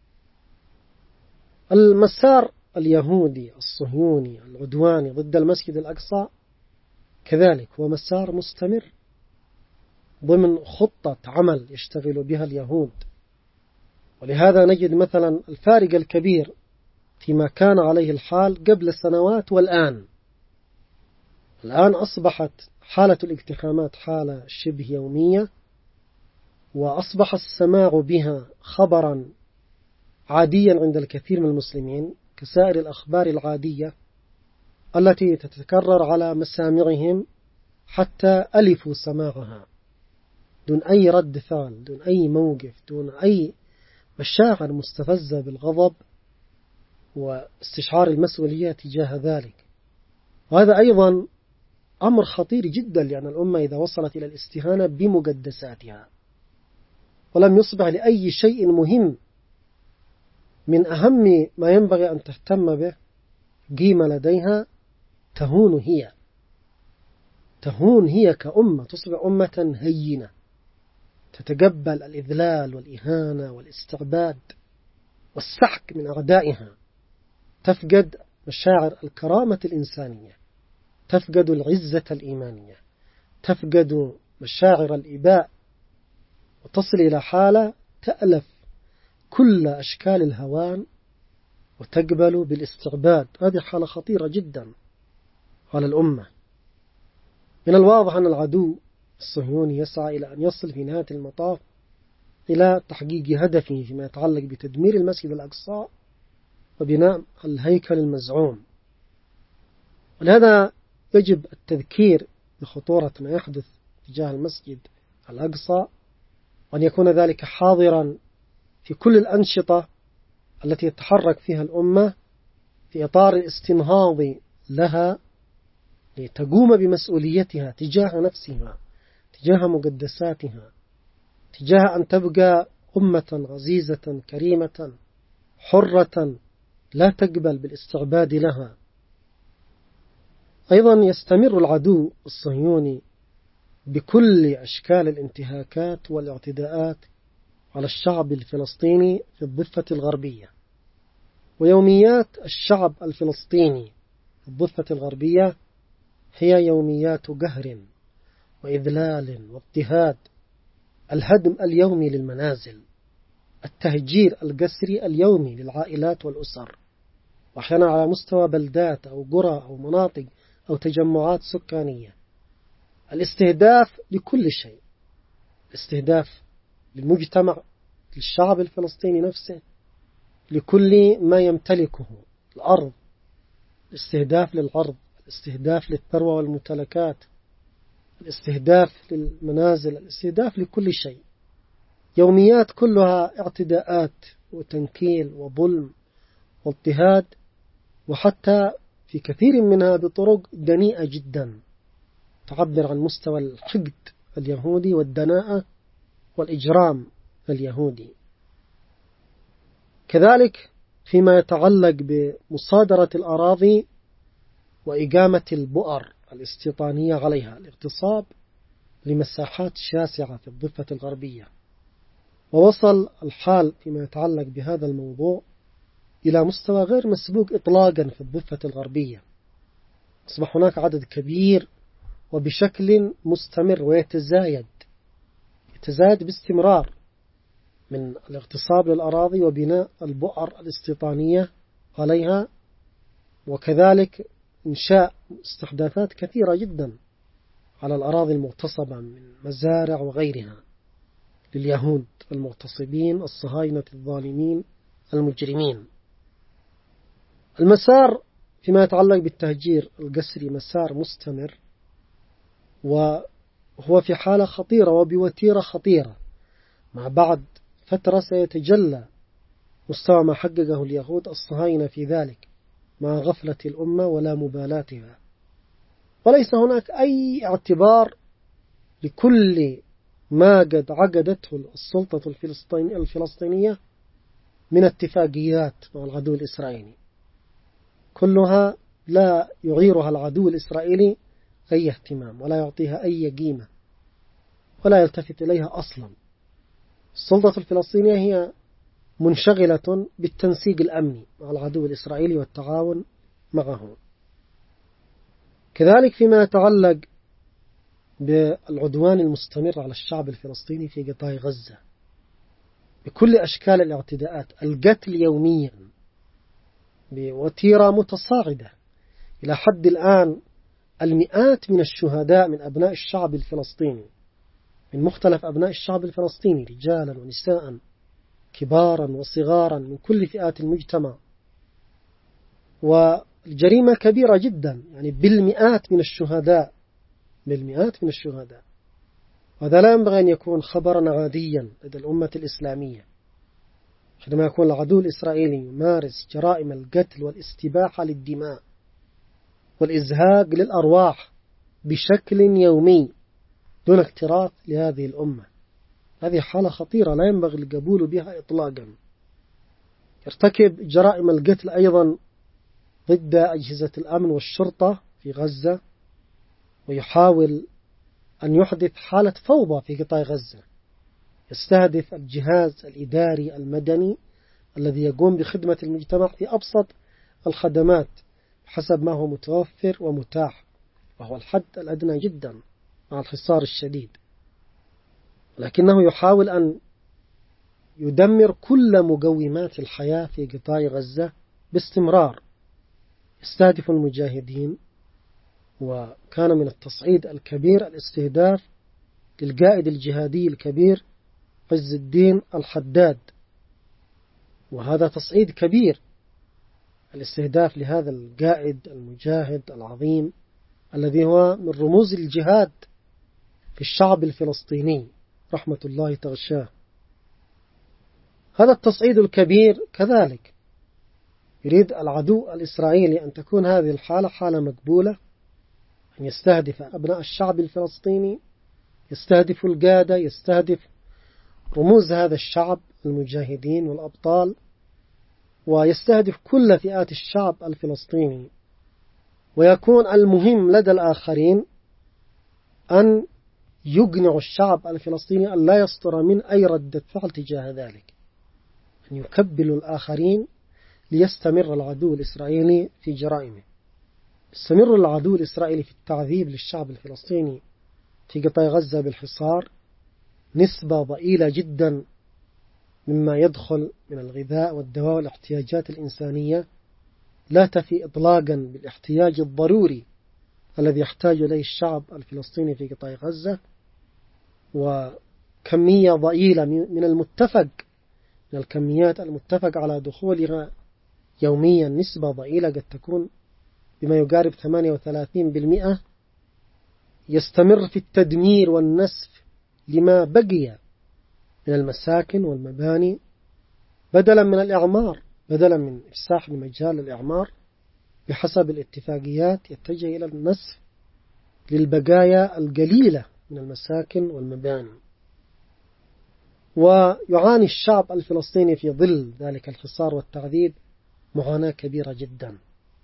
المسار اليهودي الصهيوني العدواني ضد المسجد الأقصى كذلك هو مسار مستمر ضمن خطة عمل يشتغل بها اليهود. ولهذا نجد مثلا الفارق الكبير فيما كان عليه الحال قبل سنوات والآن. الآن أصبحت حالة الاقتحامات حالة شبه يومية، وأصبح السماع بها خبرا عاديا عند الكثير من المسلمين كسائر الأخبار العادية التي تتكرر على مسامعهم حتى ألفوا سماعها دون أي رد فعل، دون أي موقف، دون أي مشاعر مستفزة بالغضب واستشعار المسؤولية تجاه ذلك. وهذا أيضا أمر خطير جدا، لأن الأمة إذا وصلت إلى الاستهانة بمقدساتها ولم يصبح لأي شيء مهم من أهم ما ينبغي أن تهتم به قيمة لديها، تهون هي تهون هي كأمة، تصبح أمة هينة تتقبل الإذلال والإهانة والاستعباد والسحق من أعدائها، تفقد مشاعر الكرامة الإنسانية، تفقد العزة الإيمانية، تفقد مشاعر الإباء، وتصل إلى حالة تألف كل أشكال الهوان وتقبل بالاستعباد. هذه حالة خطيرة جدا على الأمة. من الواضح أن العدو الصهيوني يسعى إلى أن يصل في نهاية المطاف إلى تحقيق هدفه فيما يتعلق بتدمير المسجد الأقصى وبناء الهيكل المزعوم. ولهذا يجب التذكير بخطورة ما يحدث تجاه المسجد الأقصى، وأن يكون ذلك حاضرا في كل الأنشطة التي يتحرك فيها الأمة في إطار الاستنهاض لها لتقوم بمسؤوليتها تجاه نفسها، تجاه مقدساتها، تجاه أن تبقى أمة عزيزة كريمة حرة لا تقبل بالاستعباد لها. أيضا يستمر العدو الصهيوني بكل أشكال الانتهاكات والاعتداءات على الشعب الفلسطيني في الضفة الغربية. ويوميات الشعب الفلسطيني في الضفة الغربية هي يوميات قهر وإذلال واضطهاد، الهدم اليومي للمنازل، التهجير القسري اليومي للعائلات والأسر، وأحيانا على مستوى بلدات أو قرى أو مناطق أو تجمعات سكانية. الاستهداف لكل شيء، الاستهداف للمجتمع، للشعب الفلسطيني نفسه، لكل ما يمتلكه، الأرض، الاستهداف للعرض، الاستهداف للثروة والممتلكات، الاستهداف للمنازل، الاستهداف لكل شيء. يوميات كلها اعتداءات وتنكيل وظلم واضطهاد، وحتى في كثير منها بطرق دنيئة جدا تعبر عن مستوى الحقد اليهودي والدناءة والإجرام اليهودي. كذلك فيما يتعلق بمصادرة الأراضي وإقامة البؤر الاستيطانية عليها، الاغتصاب لمساحات شاسعة في الضفة الغربية. ووصل الحال فيما يتعلق بهذا الموضوع إلى مستوى غير مسبوق إطلاقا في الضفة الغربية. أصبح هناك عدد كبير وبشكل مستمر ويتزايد يتزايد باستمرار من الاغتصاب للأراضي وبناء البؤر الاستيطانية عليها، وكذلك إنشاء استحداثات كثيرة جدا على الأراضي المغتصبة من مزارع وغيرها لليهود المغتصبين الصهاينة الظالمين المجرمين. المسار فيما يتعلق بالتهجير القسري مسار مستمر، وهو في حالة خطيرة وبوتيرة خطيرة. مع بعد فترة سيتجلى مستوى ما حققه اليهود الصهاينة في ذلك مع غفلة الأمة ولا مبالاتها. وليس هناك أي اعتبار لكل ما قد عقدته السلطة الفلسطينية من اتفاقيات مع العدو الإسرائيلي، كلها لا يعيرها العدو الإسرائيلي أي اهتمام ولا يعطيها أي قيمة ولا يلتفت إليها أصلا. السلطة الفلسطينية هي منشغلة بالتنسيق الأمني مع العدو الإسرائيلي والتعاون معه. كذلك فيما يتعلق بالعدوان المستمر على الشعب الفلسطيني في قطاع غزة بكل أشكال الاعتداءات، القتل يوميا بوتيرة متصاعدة إلى حد الآن. المئات من الشهداء من أبناء الشعب الفلسطيني، من مختلف أبناء الشعب الفلسطيني، رجالا ونساء، كبارا وصغارا، من كل فئات المجتمع، والجريمة كبيرة جدا، يعني بالمئات من الشهداء بالمئات من الشهداء. وهذا لا ينبغي أن يكون خبرا عاديا لدى الأمة الإسلامية حينما يكون العدو الإسرائيلي يمارس جرائم القتل والاستباحة للدماء والإزهاق للأرواح بشكل يومي دون اكتراث لهذه الأمة. هذه حالة خطيرة لا ينبغي القبول بها إطلاقا. يرتكب جرائم القتل أيضا ضد أجهزة الأمن والشرطة في غزة، ويحاول أن يحدث حالة فوضى في قطاع غزة. يستهدف الجهاز الإداري المدني الذي يقوم بخدمة المجتمع في أبسط الخدمات حسب ما هو متوفر ومتاح، وهو الحد الأدنى جدا مع الحصار الشديد. لكنه يحاول أن يدمر كل مقومات الحياة في قطاع غزة باستمرار. يستهدف المجاهدين، وكان من التصعيد الكبير الاستهداف للقائد الجهادي الكبير عز الدين الحداد، وهذا تصعيد كبير، الاستهداف لهذا القائد المجاهد العظيم الذي هو من رموز الجهاد في الشعب الفلسطيني رحمة الله تغشاه. هذا التصعيد الكبير كذلك يريد العدو الإسرائيلي أن تكون هذه الحالة حالة مقبولة، أن يستهدف أبناء الشعب الفلسطيني، يستهدف القادة، يستهدف رموز هذا الشعب المجاهدين والأبطال، ويستهدف كل فئات الشعب الفلسطيني. ويكون المهم لدى الآخرين أن يقنع الشعب الفلسطيني أن لا يصدر من أي ردة فعل تجاه ذلك، أن يكبلوا الآخرين ليستمر العدو الإسرائيلي في جرائمه. يستمر العدو الإسرائيلي في التعذيب للشعب الفلسطيني في قطاع غزة بالحصار. نسبة ضئيلة جدا مما يدخل من الغذاء والدواء والاحتياجات الإنسانية لا تفي إطلاقا بالاحتياج الضروري الذي يحتاج إليه الشعب الفلسطيني في قطاع غزة. وكمية ضئيلة من المتفق من الكميات المتفق على دخولها يوميا، نسبة ضئيلة قد تكون بما يقارب ثمانية وثلاثين بالمئة، يستمر في التدمير والنسف لما بقي من المساكن والمباني، بدلا من الإعمار، بدلا من إفساح لمجال الإعمار بحسب الاتفاقيات، يتجه إلى النسف للبقايا القليلة من المساكن والمباني. ويعاني الشعب الفلسطيني في ظل ذلك الحصار والتعذيب معاناة كبيرة جدا.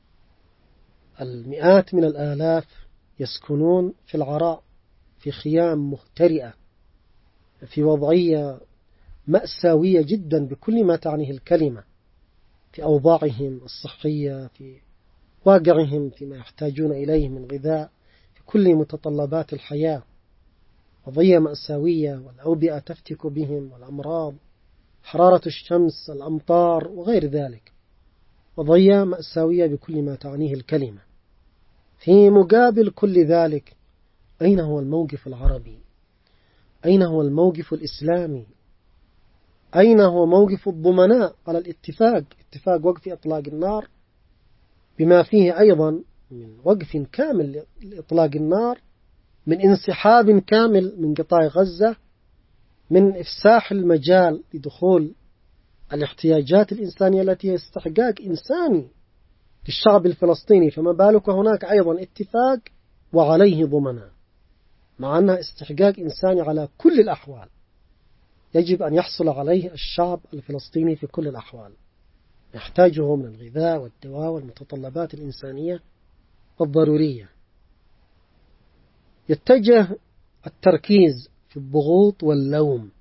المئات من الآلاف يسكنون في العراء في خيام مهترئة في وضعية مأساوية جدا بكل ما تعنيه الكلمة، في أوضاعهم الصحية، في واقعهم فيما يحتاجون إليه من غذاء، في كل متطلبات الحياة. وضعية مأساوية، والأوبئة تفتك بهم، والأمراض، حرارة الشمس، الأمطار وغير ذلك. وضعية مأساوية بكل ما تعنيه الكلمة. في مقابل كل ذلك، أين هو الموقف العربي؟ أين هو الموقف الإسلامي؟ أين هو موقف الضمناء على الاتفاق، اتفاق وقف إطلاق النار، بما فيه أيضا من وقف كامل لإطلاق النار، من انسحاب كامل من قطاع غزة، من إفساح المجال لدخول الاحتياجات الإنسانية التي هي استحقاق إنساني للشعب الفلسطيني، فما بالك هناك أيضا اتفاق وعليه ضمناء، مع أنها استحقاق إنساني على كل الأحوال، يجب أن يحصل عليه الشعب الفلسطيني في كل الأحوال، يحتاجه من الغذاء والدواء والمتطلبات الإنسانية الضرورية. يتجه التركيز في الضغوط واللوم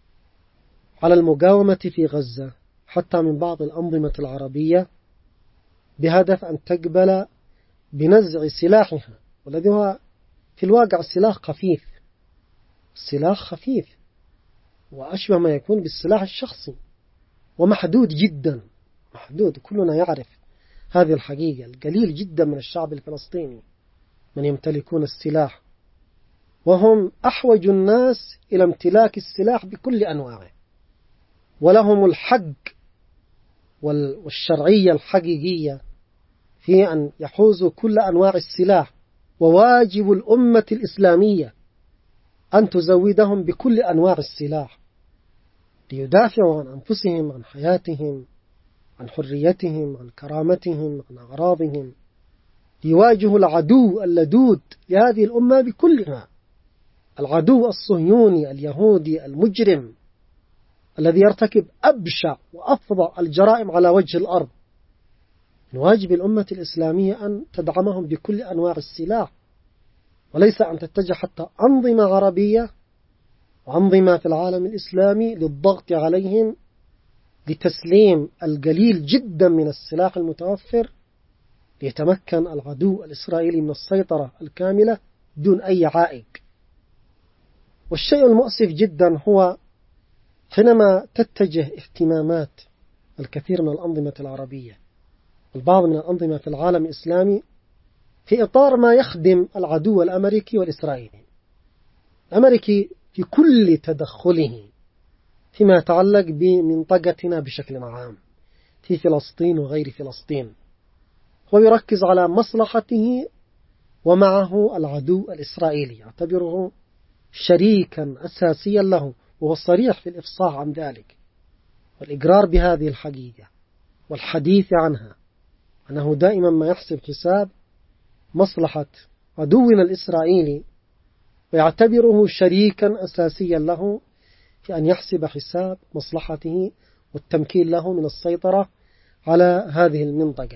على المقاومة في غزة حتى من بعض الأنظمة العربية بهدف أن تقبل بنزع سلاحها، والذي هو في الواقع سلاح خفيف، سلاح خفيف وأشبه ما يكون بالسلاح الشخصي ومحدود جدا، محدود. كلنا يعرف هذه الحقيقة. القليل جدا من الشعب الفلسطيني من يمتلكون السلاح، وهم أحوج الناس إلى امتلاك السلاح بكل أنواعه، ولهم الحق والشرعية الحقيقية في أن يحوزوا كل أنواع السلاح، وواجب الأمة الإسلامية أن تزودهم بكل أنواع السلاح ليدافعوا عن أنفسهم، عن حياتهم، عن حريتهم، عن كرامتهم، عن أعراضهم، ليواجهوا العدو اللدود لهذه الأمة بكلها، العدو الصهيوني اليهودي المجرم الذي يرتكب أبشع وأفظع الجرائم على وجه الأرض. من واجب الأمة الإسلامية أن تدعمهم بكل أنواع السلاح، وليس أن تتجه حتى أنظمة عربية وأنظمة في العالم الإسلامي للضغط عليهم لتسليم القليل جدا من السلاح المتوفر ليتمكن العدو الإسرائيلي من السيطرة الكاملة دون أي عائق. والشيء المؤسف جدا هو حينما تتجه اهتمامات الكثير من الأنظمة العربية، البعض من الأنظمة في العالم الإسلامي، في إطار ما يخدم العدو الأمريكي والإسرائيلي. الأمريكي في كل تدخله فيما يتعلق بمنطقتنا بشكل عام في فلسطين وغير فلسطين، هو يركز على مصلحته، ومعه العدو الإسرائيلي يعتبره شريكا أساسيا له، وهو صريح في الإفصاح عن ذلك والإقرار بهذه الحقيقة والحديث عنها، أنه دائما ما يحسب حساب مصلحة عدونا الإسرائيلي ويعتبره شريكا أساسيا له في أن يحسب حساب مصلحته والتمكين له من السيطرة على هذه المنطقة.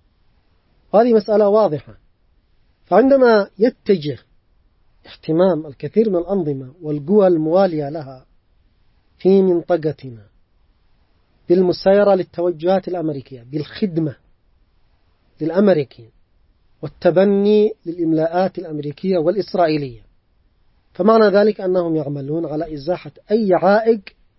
هذه مسألة واضحة. فعندما يتجه اهتمام الكثير من الأنظمة والقوى الموالية لها في منطقتنا بالمسايرة للتوجهات الأمريكية، بالخدمة للأمريكي والتبني للإملاءات الأمريكية والإسرائيلية، فمعنى ذلك أنهم يعملون على إزاحة أي عائق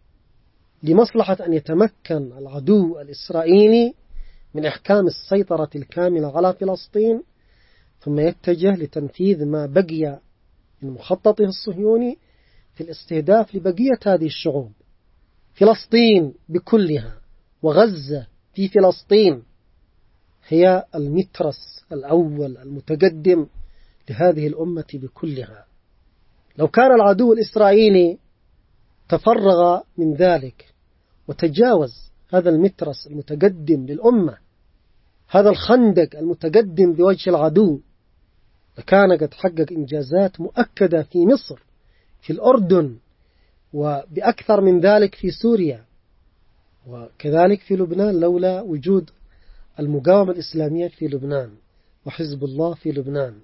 لمصلحة أن يتمكن العدو الإسرائيلي من إحكام السيطرة الكاملة على فلسطين، ثم يتجه لتنفيذ ما بقي من مخططه الصهيوني في الاستهداف لبقية هذه الشعوب. فلسطين بكلها وغزة في فلسطين هي المترس الأول المتقدم لهذه الأمة بكلها. لو كان العدو الإسرائيلي تفرغ من ذلك وتجاوز هذا المترس المتقدم للأمة، هذا الخندق المتقدم بوجه العدو، لكان قد حقق إنجازات مؤكدة في مصر، في الأردن، وبأكثر من ذلك في سوريا، وكذلك في لبنان لولا وجود المقاومة الإسلامية في لبنان وحزب الله في لبنان.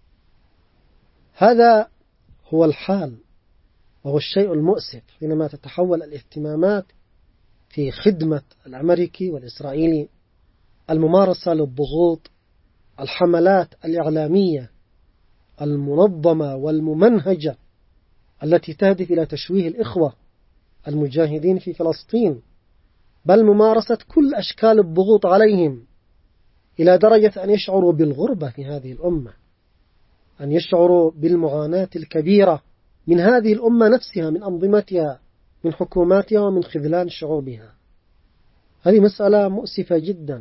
هذا هو الحال، وهو الشيء المؤسف حينما تتحول الاهتمامات في خدمة الأمريكي والإسرائيلي، الممارسة للضغوط، الحملات الإعلامية المنظمة والممنهجة التي تهدف إلى تشويه الإخوة المجاهدين في فلسطين، بل ممارسة كل أشكال الضغوط عليهم إلى درجة أن يشعروا بالغربة في هذه الأمة، أن يشعروا بالمعاناة الكبيرة من هذه الأمة نفسها، من أنظمتها، من حكوماتها، ومن خذلان شعوبها. هذه مسألة مؤسفة جدا.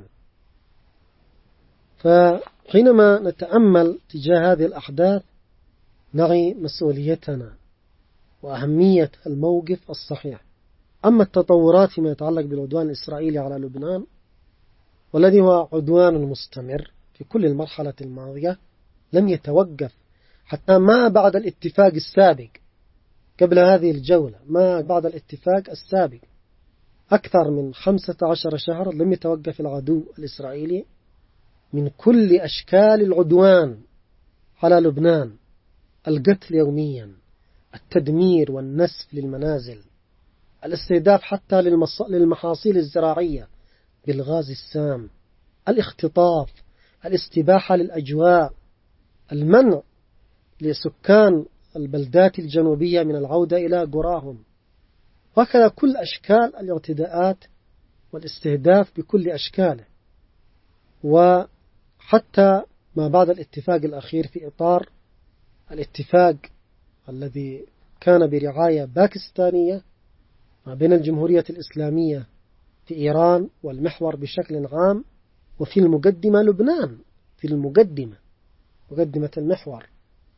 فحينما نتأمل تجاه هذه الأحداث نعي مسؤوليتنا وأهمية الموقف الصحيح. أما التطورات فيما يتعلق بالعدوان الإسرائيلي على لبنان، والذي هو عدوان مستمر في كل المرحلة الماضية، لم يتوقف حتى ما بعد الاتفاق السابق قبل هذه الجولة، ما بعد الاتفاق السابق أكثر من خمسة عشر شهرا لم يتوقف العدو الإسرائيلي من كل أشكال العدوان على لبنان القتل يوميا، التدمير والنسف للمنازل، الاستهداف حتى للمحاصيل الزراعية بالغاز السام، الاختطاف، الاستباحة للأجواء، المنع لسكان البلدات الجنوبية من العودة إلى قراهم، وهكذا كل أشكال الاعتداءات والاستهداف بكل أشكاله. وحتى ما بعد الاتفاق الأخير في إطار الاتفاق الذي كان برعاية باكستانية ما بين الجمهورية الإسلامية في إيران والمحور بشكل عام، وفي المقدمة لبنان، في المقدمة مقدمة المحور،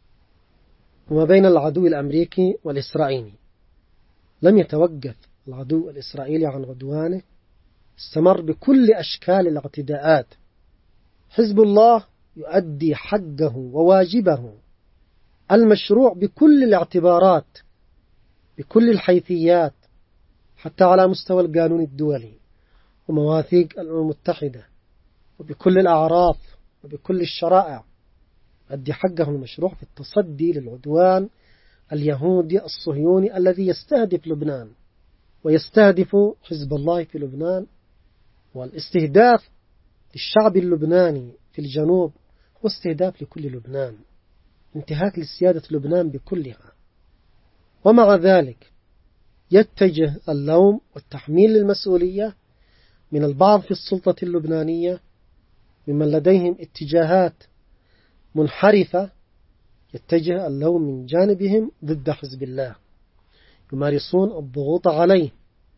وما بين العدو الأمريكي والإسرائيلي. لم يتوقف العدو الإسرائيلي عن عدوانه، استمر بكل أشكال الاعتداءات. حزب الله يؤدي حقه وواجبه المشروع بكل الاعتبارات، بكل الحيثيات، حتى على مستوى القانون الدولي ومواثيق الأمم المتحدة، وبكل الأعراف وبكل الشرائع، يؤدي حقه المشروع في التصدي للعدوان اليهودي الصهيوني الذي يستهدف لبنان ويستهدف حزب الله في لبنان. والاستهداف للشعب اللبناني في الجنوب هو استهداف لكل لبنان، انتهاك لسيادة لبنان بكلها. ومع ذلك يتجه اللوم والتحميل للمسؤولية من البعض في السلطة اللبنانية ممن لديهم اتجاهات منحرفة، يتجه اللوم من جانبهم ضد حزب الله، يمارسون الضغوط عليه،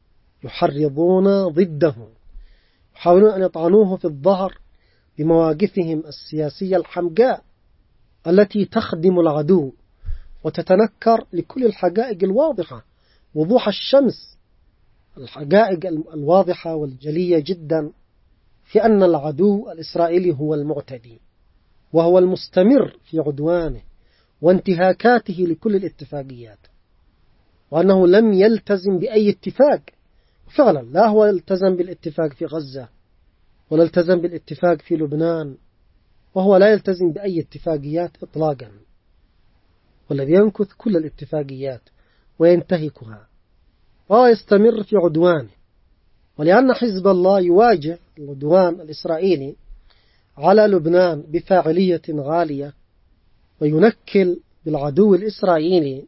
يحرضون ضده، يحاولون أن يطعنوه في الظهر بمواقفهم السياسية الحمقاء التي تخدم العدو وتتنكر لكل الحقائق الواضحة وضوح الشمس، الحقائق الواضحة والجلية جدا في أن العدو الإسرائيلي هو المعتدي، وهو المستمر في عدوانه وانتهاكاته لكل الاتفاقيات، وأنه لم يلتزم بأي اتفاق. فعلا لا هو التزم بالاتفاق في غزة ولا التزم بالاتفاق في لبنان، وهو لا يلتزم بأي اتفاقيات إطلاقا، والذي ينكث كل الاتفاقيات وينتهكها وهو يستمر في عدوانه. ولأن حزب الله يواجه العدوان الإسرائيلي على لبنان بفاعلية غالية، وينكل بالعدو الإسرائيلي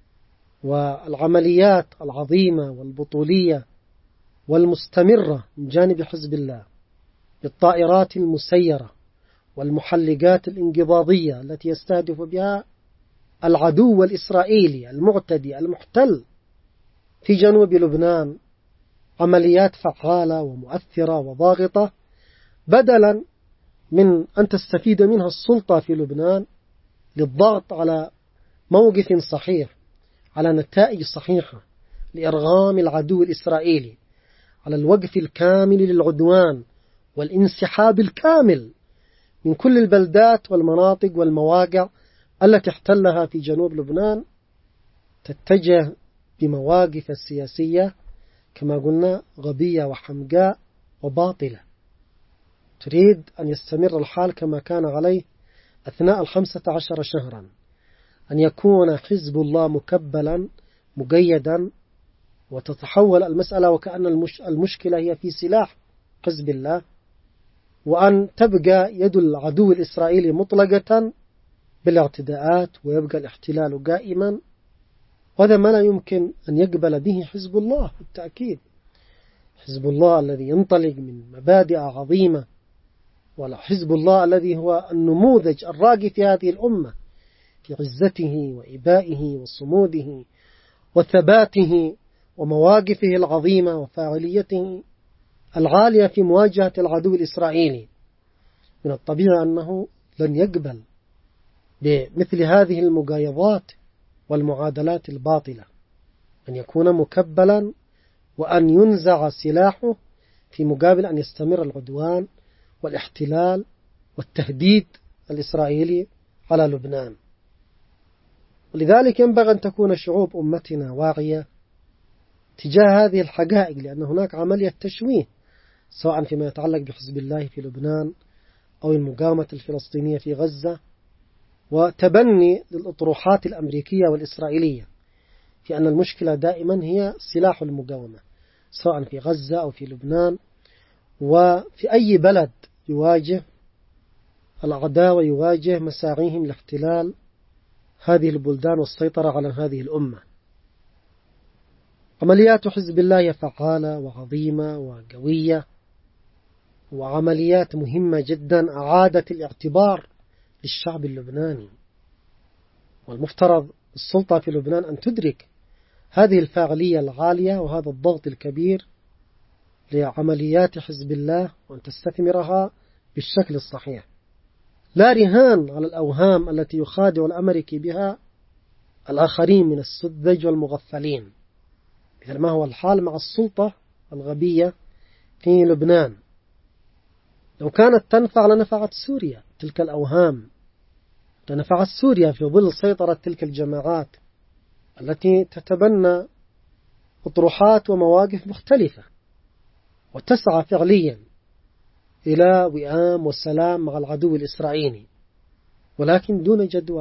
والعمليات العظيمة والبطولية والمستمرة من جانب حزب الله بالطائرات المسيرة والمحلقات الانقضاضية التي يستهدف بها العدو الإسرائيلي المعتدي المحتل في جنوب لبنان، عمليات فعالة ومؤثرة وضاغطة، بدلا من أن تستفيد منها السلطة في لبنان للضغط على موقف صحيح، على نتائج صحيحة لإرغام العدو الإسرائيلي على الوقف الكامل للعدوان والانسحاب الكامل من كل البلدات والمناطق والمواقع التي احتلها في جنوب لبنان. تتجه بمواقف السياسية كما قلنا غبية وحمقاء وباطلة، تريد أن يستمر الحال كما كان عليه أثناء الخمسة عشر شهرا، أن يكون حزب الله مكبلا مقيدا، وتتحول المسألة وكأن المش... المشكلة هي في سلاح حزب الله، وأن تبقى يد العدو الإسرائيلي مطلقة بالاعتداءات ويبقى الاحتلال قائما. وهذا ما لا يمكن أن يقبل به حزب الله بالتأكيد. حزب الله الذي ينطلق من مبادئ عظيمة، وحزب الله الذي هو النموذج الراقي في هذه الأمة في عزته وإبائه وصموده وثباته ومواقفه العظيمة وفاعليته العالية في مواجهة العدو الإسرائيلي، من الطبيعي أنه لن يقبل بمثل هذه المقايضات والمعادلات الباطلة، أن يكون مكبلا وأن ينزع سلاحه في مقابل أن يستمر العدوان والاحتلال والتهديد الإسرائيلي على لبنان. ولذلك ينبغي أن تكون شعوب أمتنا واعية تجاه هذه الحقائق، لأن هناك عملية تشويه سواء فيما يتعلق بحزب الله في لبنان أو المقاومة الفلسطينية في غزة وتبني للأطروحات الأمريكية والإسرائيلية في أن المشكلة دائما هي سلاح المقاومة، سواء في غزة أو في لبنان وفي أي بلد يواجه الأعداء ويواجه مساعيهم لاحتلال هذه البلدان والسيطرة على هذه الأمة. عمليات حزب الله هي فعالة وعظيمة وقوية، وعمليات مهمة جدا أعادت الاعتبار للشعب اللبناني، والمفترض السلطة في لبنان أن تدرك هذه الفاعلية العالية وهذا الضغط الكبير لعمليات حزب الله وأن تستثمرها بالشكل الصحيح، لا رهان على الأوهام التي يخادع الأمريكي بها الآخرين من السذج والمغفلين، مثل ما هو الحال مع السلطة الغبية في لبنان. لو كانت تنفع لنفعت سوريا، تلك الأوهام لنفعت سوريا في ظل سيطرة تلك الجماعات التي تتبنى أطروحات ومواقف مختلفة وتسعى فعليا إلى وئام والسلام مع العدو الإسرائيلي، ولكن دون جدوى.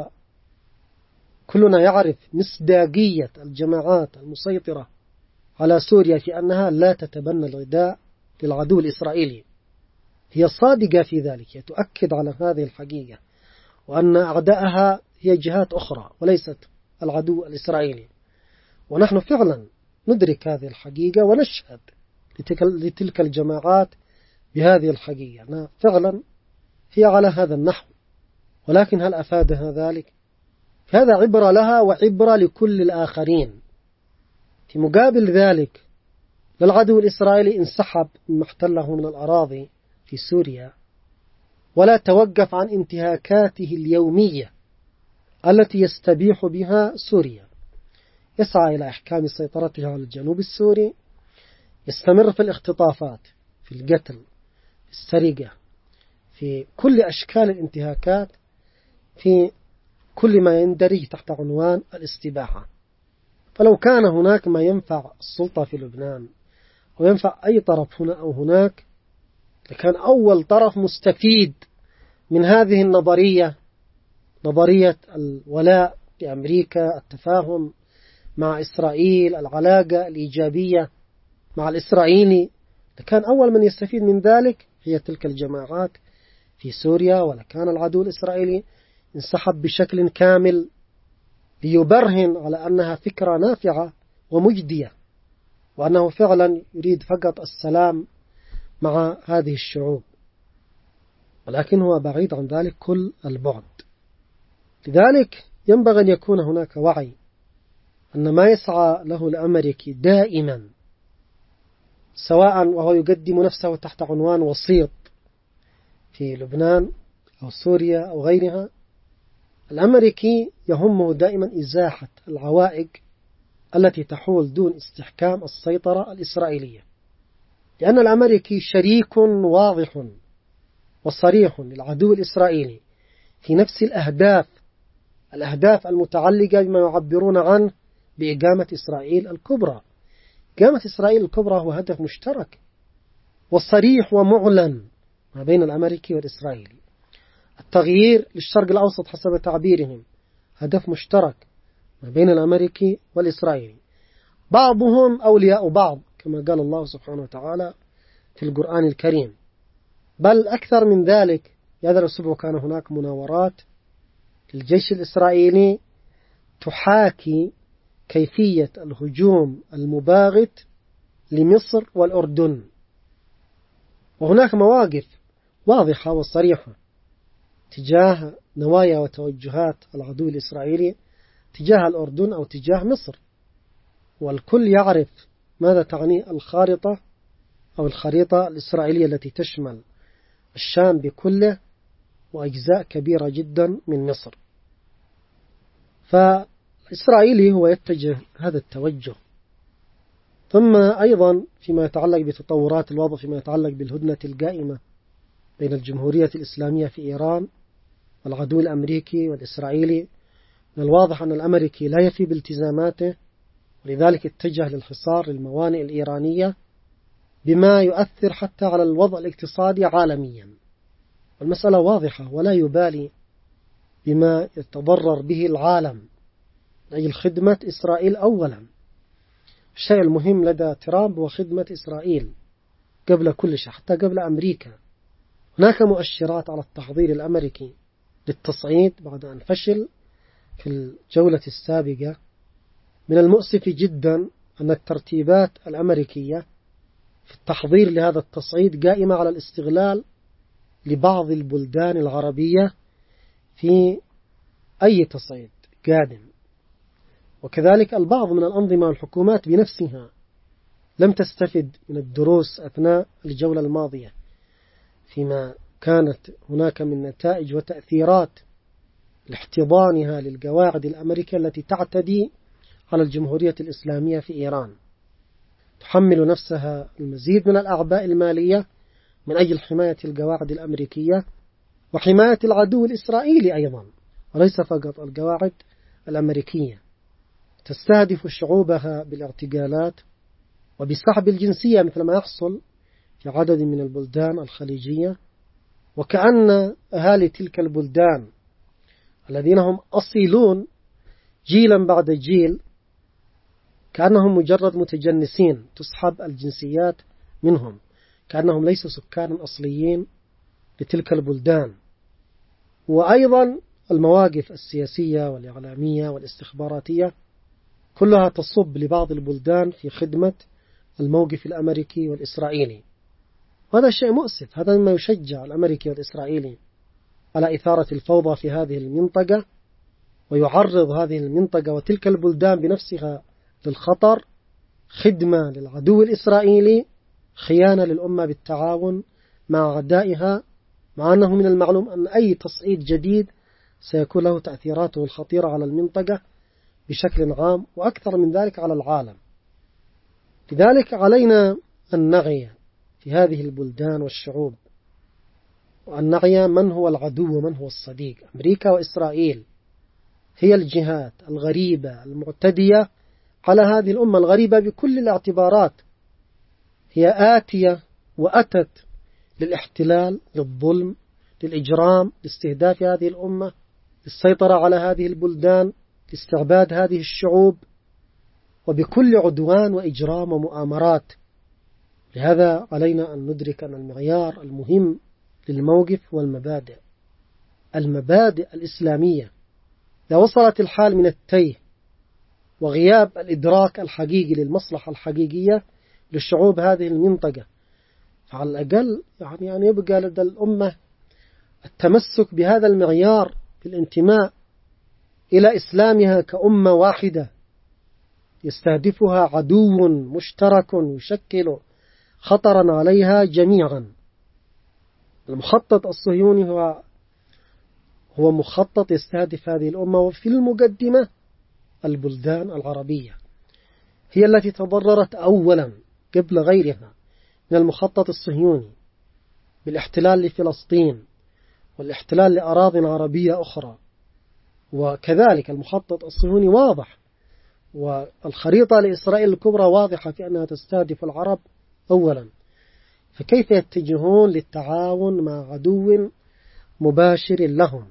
كلنا يعرف مصداقية الجماعات المسيطرة على سوريا في أنها لا تتبنى الغداء للعدو الإسرائيلي، هي صادقة في ذلك، هي تؤكد على هذه الحقيقة وأن أعداءها هي جهات أخرى وليست العدو الإسرائيلي، ونحن فعلا ندرك هذه الحقيقة ونشهد لتلك الجماعات بهذه الحقيقة فعلا هي على هذا النحو. ولكن هل أفادها ذلك؟ هذا عبرة لها وعبرة لكل الآخرين. في مقابل ذلك للعدو الإسرائيلي انسحب مما احتله من الأراضي في سوريا، ولا توقف عن انتهاكاته اليومية التي يستبيح بها سوريا، يسعى إلى إحكام سيطرته على الجنوب السوري، يستمر في الاختطافات، في القتل، في السرقة، في كل أشكال الانتهاكات، في كل ما يندرج تحت عنوان الاستباحة. فلو كان هناك ما ينفع السلطة في لبنان وينفع أي طرف هنا أو هناك، لكان أول طرف مستفيد من هذه النظرية، نظرية الولاء لأمريكا، التفاهم مع إسرائيل، العلاقة الإيجابية مع الإسرائيلي، لكان أول من يستفيد من ذلك هي تلك الجماعات في سوريا، ولكان العدو الإسرائيلي انسحب بشكل كامل ليبرهن على أنها فكرة نافعة ومجدية، وأنه فعلا يريد فقط السلام مع هذه الشعوب، ولكن هو بعيد عن ذلك كل البعد. لذلك ينبغي أن يكون هناك وعي أن ما يسعى له الأمريكي دائما، سواء وهو يقدم نفسه تحت عنوان وسيط في لبنان أو سوريا أو غيرها، الأمريكي يهمه دائما إزاحة العوائق التي تحول دون استحكام السيطرة الإسرائيلية، لأن الأمريكي شريك واضح وصريح للعدو الإسرائيلي في نفس الأهداف الأهداف المتعلقة بما يعبرون عنه بإقامة إسرائيل الكبرى. إقامة إسرائيل الكبرى هو هدف مشترك وصريح ومعلن ما بين الأمريكي والإسرائيلي. التغيير للشرق الأوسط حسب تعبيرهم هدف مشترك ما بين الأمريكي والإسرائيلي، بعضهم أولياء بعض كما قال الله سبحانه وتعالى في القرآن الكريم، بل أكثر من ذلك. هذا الأسبوع كان هناك مناورات للجيش الإسرائيلي تحاكي كيفية الهجوم المباغت لمصر والأردن، وهناك مواقف واضحة وصريحة تجاه نوايا وتوجهات العدو الإسرائيلي تجاه الأردن أو تجاه مصر، والكل يعرف ماذا تعني الخارطة أو الخريطة الإسرائيلية التي تشمل الشام بكله وأجزاء كبيرة جدا من مصر. فالإسرائيلي هو يتجه هذا التوجه. ثم أيضا فيما يتعلق بتطورات الوضع، فيما يتعلق بالهدنة القائمة بين الجمهورية الإسلامية في إيران والعدو الأمريكي والإسرائيلي، من الواضح أن الأمريكي لا يفي بالتزاماته، ولذلك اتجه للحصار للموانئ الإيرانية بما يؤثر حتى على الوضع الاقتصادي عالميا. والمسألة واضحة، ولا يبالي بما يتضرر به العالم، أي خدمة إسرائيل أولا. الشيء المهم لدى ترامب هو خدمة إسرائيل قبل كل شيء، حتى قبل أمريكا. هناك مؤشرات على التحضير الأمريكي للتصعيد بعد أن فشل في الجولة السابقة. من المؤسف جدا أن الترتيبات الأمريكية في التحضير لهذا التصعيد قائمة على الاستغلال لبعض البلدان العربية في أي تصعيد قادم، وكذلك البعض من الأنظمة والحكومات بنفسها لم تستفد من الدروس أثناء الجولة الماضية فيما كانت هناك من نتائج وتأثيرات لاحتضانها للقواعد الأمريكية التي تعتدي على الجمهورية الإسلامية في إيران. تحمل نفسها المزيد من الأعباء المالية من أجل حماية القواعد الأمريكية وحماية العدو الإسرائيلي أيضا، وليس فقط القواعد الأمريكية. تستهدف شعوبها بالاعتقالات وبسحب الجنسية مثل ما يحصل في عدد من البلدان الخليجية، وكأن أهالي تلك البلدان الذين هم أصيلون جيلا بعد جيل كأنهم مجرد متجنسين تسحب الجنسيات منهم، كأنهم ليسوا سكان أصليين لتلك البلدان. وأيضا المواقف السياسية والإعلامية والاستخباراتية كلها تصب لبعض البلدان في خدمة الموقف الأمريكي والإسرائيلي. وهذا شيء مؤسف، هذا مما يشجع الأمريكي والإسرائيلي على إثارة الفوضى في هذه المنطقة، ويعرض هذه المنطقة وتلك البلدان بنفسها للخطر، خدمة للعدو الإسرائيلي، خيانة للأمة بالتعاون مع أعدائها، مع أنه من المعلوم أن أي تصعيد جديد سيكون له تأثيراته الخطيرة على المنطقة بشكل عام، وأكثر من ذلك على العالم. لذلك علينا أن نعي في هذه البلدان والشعوب، وأن نعي من هو العدو ومن هو الصديق. أمريكا وإسرائيل هي الجهات الغريبة المعتدية على هذه الأمة، الغريبة بكل الاعتبارات. هي آتية وأتت للاحتلال، للظلم، للإجرام، لاستهداف هذه الأمة، للسيطرة على هذه البلدان، لاستعباد هذه الشعوب، وبكل عدوان وإجرام ومؤامرات. لهذا علينا أن ندرك أن المعيار المهم للموقف والمبادئ، المبادئ الإسلامية. إذا وصلت الحال من التيه وغياب الإدراك الحقيقي للمصلحة الحقيقية للشعوب هذه المنطقة، فعلى الأقل يعني أن يبقى لدى الأمة التمسك بهذا المعيار في الانتماء إلى إسلامها كأمة واحدة يستهدفها عدو مشترك يشكل خطرا عليها جميعا. المخطط الصهيوني هو هو مخطط يستهدف هذه الأمة، وفي المقدمة البلدان العربية هي التي تضررت أولا قبل غيرها من المخطط الصهيوني بالاحتلال لفلسطين والاحتلال لأراضٍ عربية أخرى. وكذلك المخطط الصهيوني واضح، والخريطة لإسرائيل الكبرى واضحة في أنها تستهدف العرب أولا. فكيف يتجهون للتعاون مع عدو مباشر لهم؟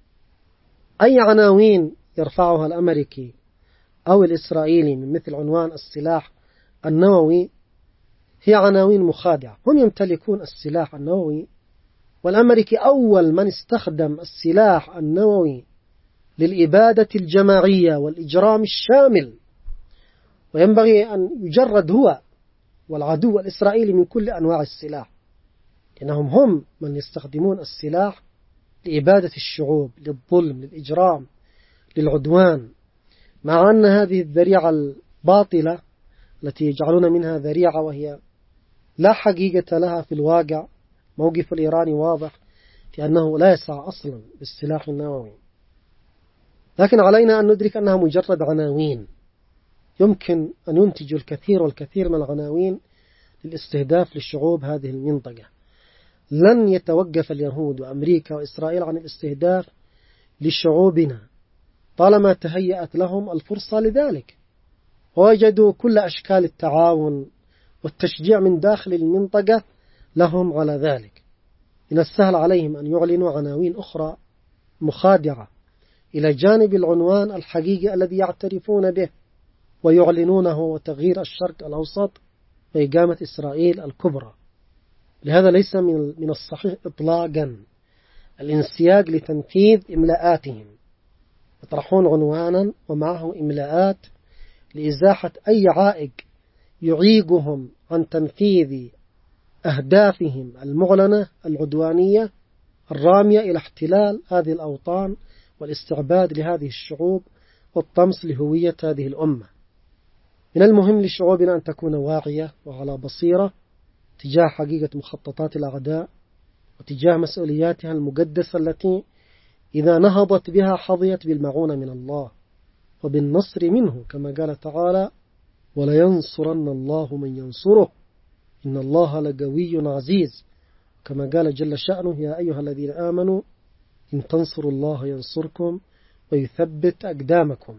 أي عناوين يرفعها الأمريكي أو الإسرائيلي من مثل عنوان السلاح النووي هي عناوين مخادعة. هم يمتلكون السلاح النووي، والأمريكي أول من استخدم السلاح النووي للإبادة الجماعية والإجرام الشامل، وينبغي أن يجرد هو والعدو الإسرائيلي من كل أنواع السلاح، لأنهم هم من يستخدمون السلاح لإبادة الشعوب، للظلم، للإجرام، للعدوان. مع أن هذه الذريعة الباطلة التي يجعلون منها ذريعة وهي لا حقيقة لها في الواقع، موقف الإيراني واضح في أنه لا يسع أصلا بالسلاح النووي. لكن علينا أن ندرك أنها مجرد عناوين، يمكن أن ينتج الكثير والكثير من العناوين للاستهداف للشعوب هذه المنطقة. لن يتوقف اليهود وأمريكا وإسرائيل عن الاستهداف لشعوبنا طالما تهيأت لهم الفرصة لذلك، ووجدوا كل أشكال التعاون والتشجيع من داخل المنطقة لهم على ذلك. من السهل عليهم أن يعلنوا عناوين أخرى مخادعة إلى جانب العنوان الحقيقي الذي يعترفون به ويعلنونه، وتغيير الشرق الأوسط وإقامة إسرائيل الكبرى. لهذا ليس من الصحيح إطلاقا الانسياق لتنفيذ إملاءاتهم. يطرحون عنوانا ومعه إملاءات لإزاحة أي عائق يعيقهم عن تنفيذ أهدافهم المعلنة العدوانية الرامية إلى احتلال هذه الأوطان والاستعباد لهذه الشعوب والطمس لهوية هذه الأمة. من المهم لشعوبنا أن تكون واعية وعلى بصيرة تجاه حقيقة مخططات الأعداء وتجاه مسؤولياتها المقدسة التي إذا نهضت بها حظيت بالمعونة من الله وبالنصر منه، كما قال تعالى: ولينصرن الله من ينصره إن الله لقوي عزيز، كما قال جل شأنه: يا أيها الذين آمنوا إن تنصروا الله ينصركم ويثبت أقدامكم.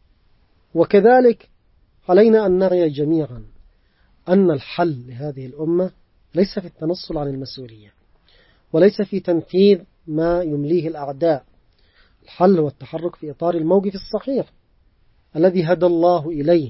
وكذلك علينا أن نعي جميعا أن الحل لهذه الأمة ليس في التنصل عن المسؤولية وليس في تنفيذ ما يمليه الأعداء. الحل هو التحرك في إطار الموقف الصحيح الذي هدى الله إليه،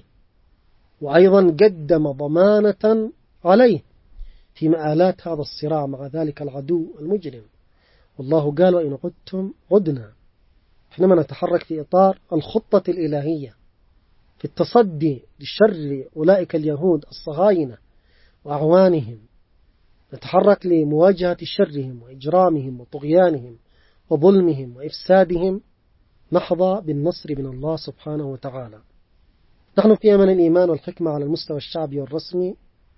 وأيضا قدم ضمانة عليه في مآلات هذا الصراع مع ذلك العدو المجرم. والله قال: وإن عدتم عدنا. حينما نتحرك في إطار الخطة الإلهية في التصدي لشر أولئك اليهود الصهاينة وأعوانهم، نتحرك لمواجهة شرهم وإجرامهم وطغيانهم وظلمهم وإفسادهم، نحظى بالنصر من الله سبحانه وتعالى. نحن في أمن الإيمان والحكمة على المستوى الشعبي والرسمي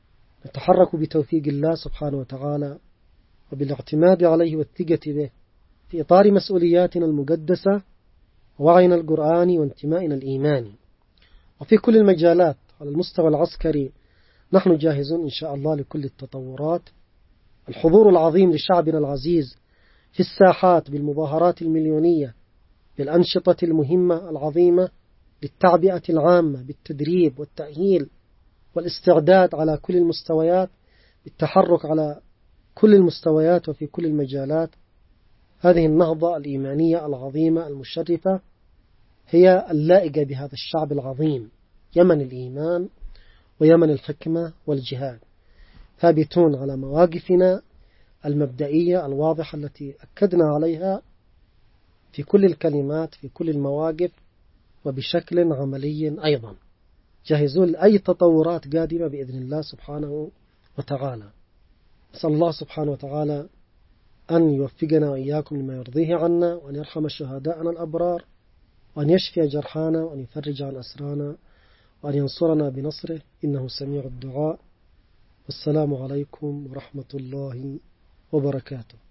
نتحرك بتوفيق الله سبحانه وتعالى وبالاعتماد عليه والثقة به في إطار مسؤولياتنا المقدسة ووعينا القرآني وانتمائنا الإيماني. وفي كل المجالات على المستوى العسكري نحن جاهزون إن شاء الله لكل التطورات. الحضور العظيم لشعبنا العزيز في الساحات بالمظاهرات المليونية، بالأنشطة المهمة العظيمة للتعبئة العامة، بالتدريب والتأهيل والاستعداد على كل المستويات، بالتحرك على كل المستويات وفي كل المجالات. هذه النهضة الإيمانية العظيمة المشرفة هي اللائقة بهذا الشعب العظيم، يمن الإيمان ويمن الحكمة والجهاد، ثابتون على مواقفنا المبدئية الواضحة التي أكدنا عليها في كل الكلمات في كل المواقف وبشكل عملي أيضا، جاهزون لأي تطورات قادمة بإذن الله سبحانه وتعالى. نسأل الله سبحانه وتعالى أن يوفقنا وإياكم لما يرضيه عنا، وأن يرحم شهداءنا الأبرار، وأن يشفي جرحانا، وأن يفرج عن أسرانا، وأن ينصرنا بنصره، إنه سميع الدعاء. والسلام عليكم ورحمة الله وبركاته.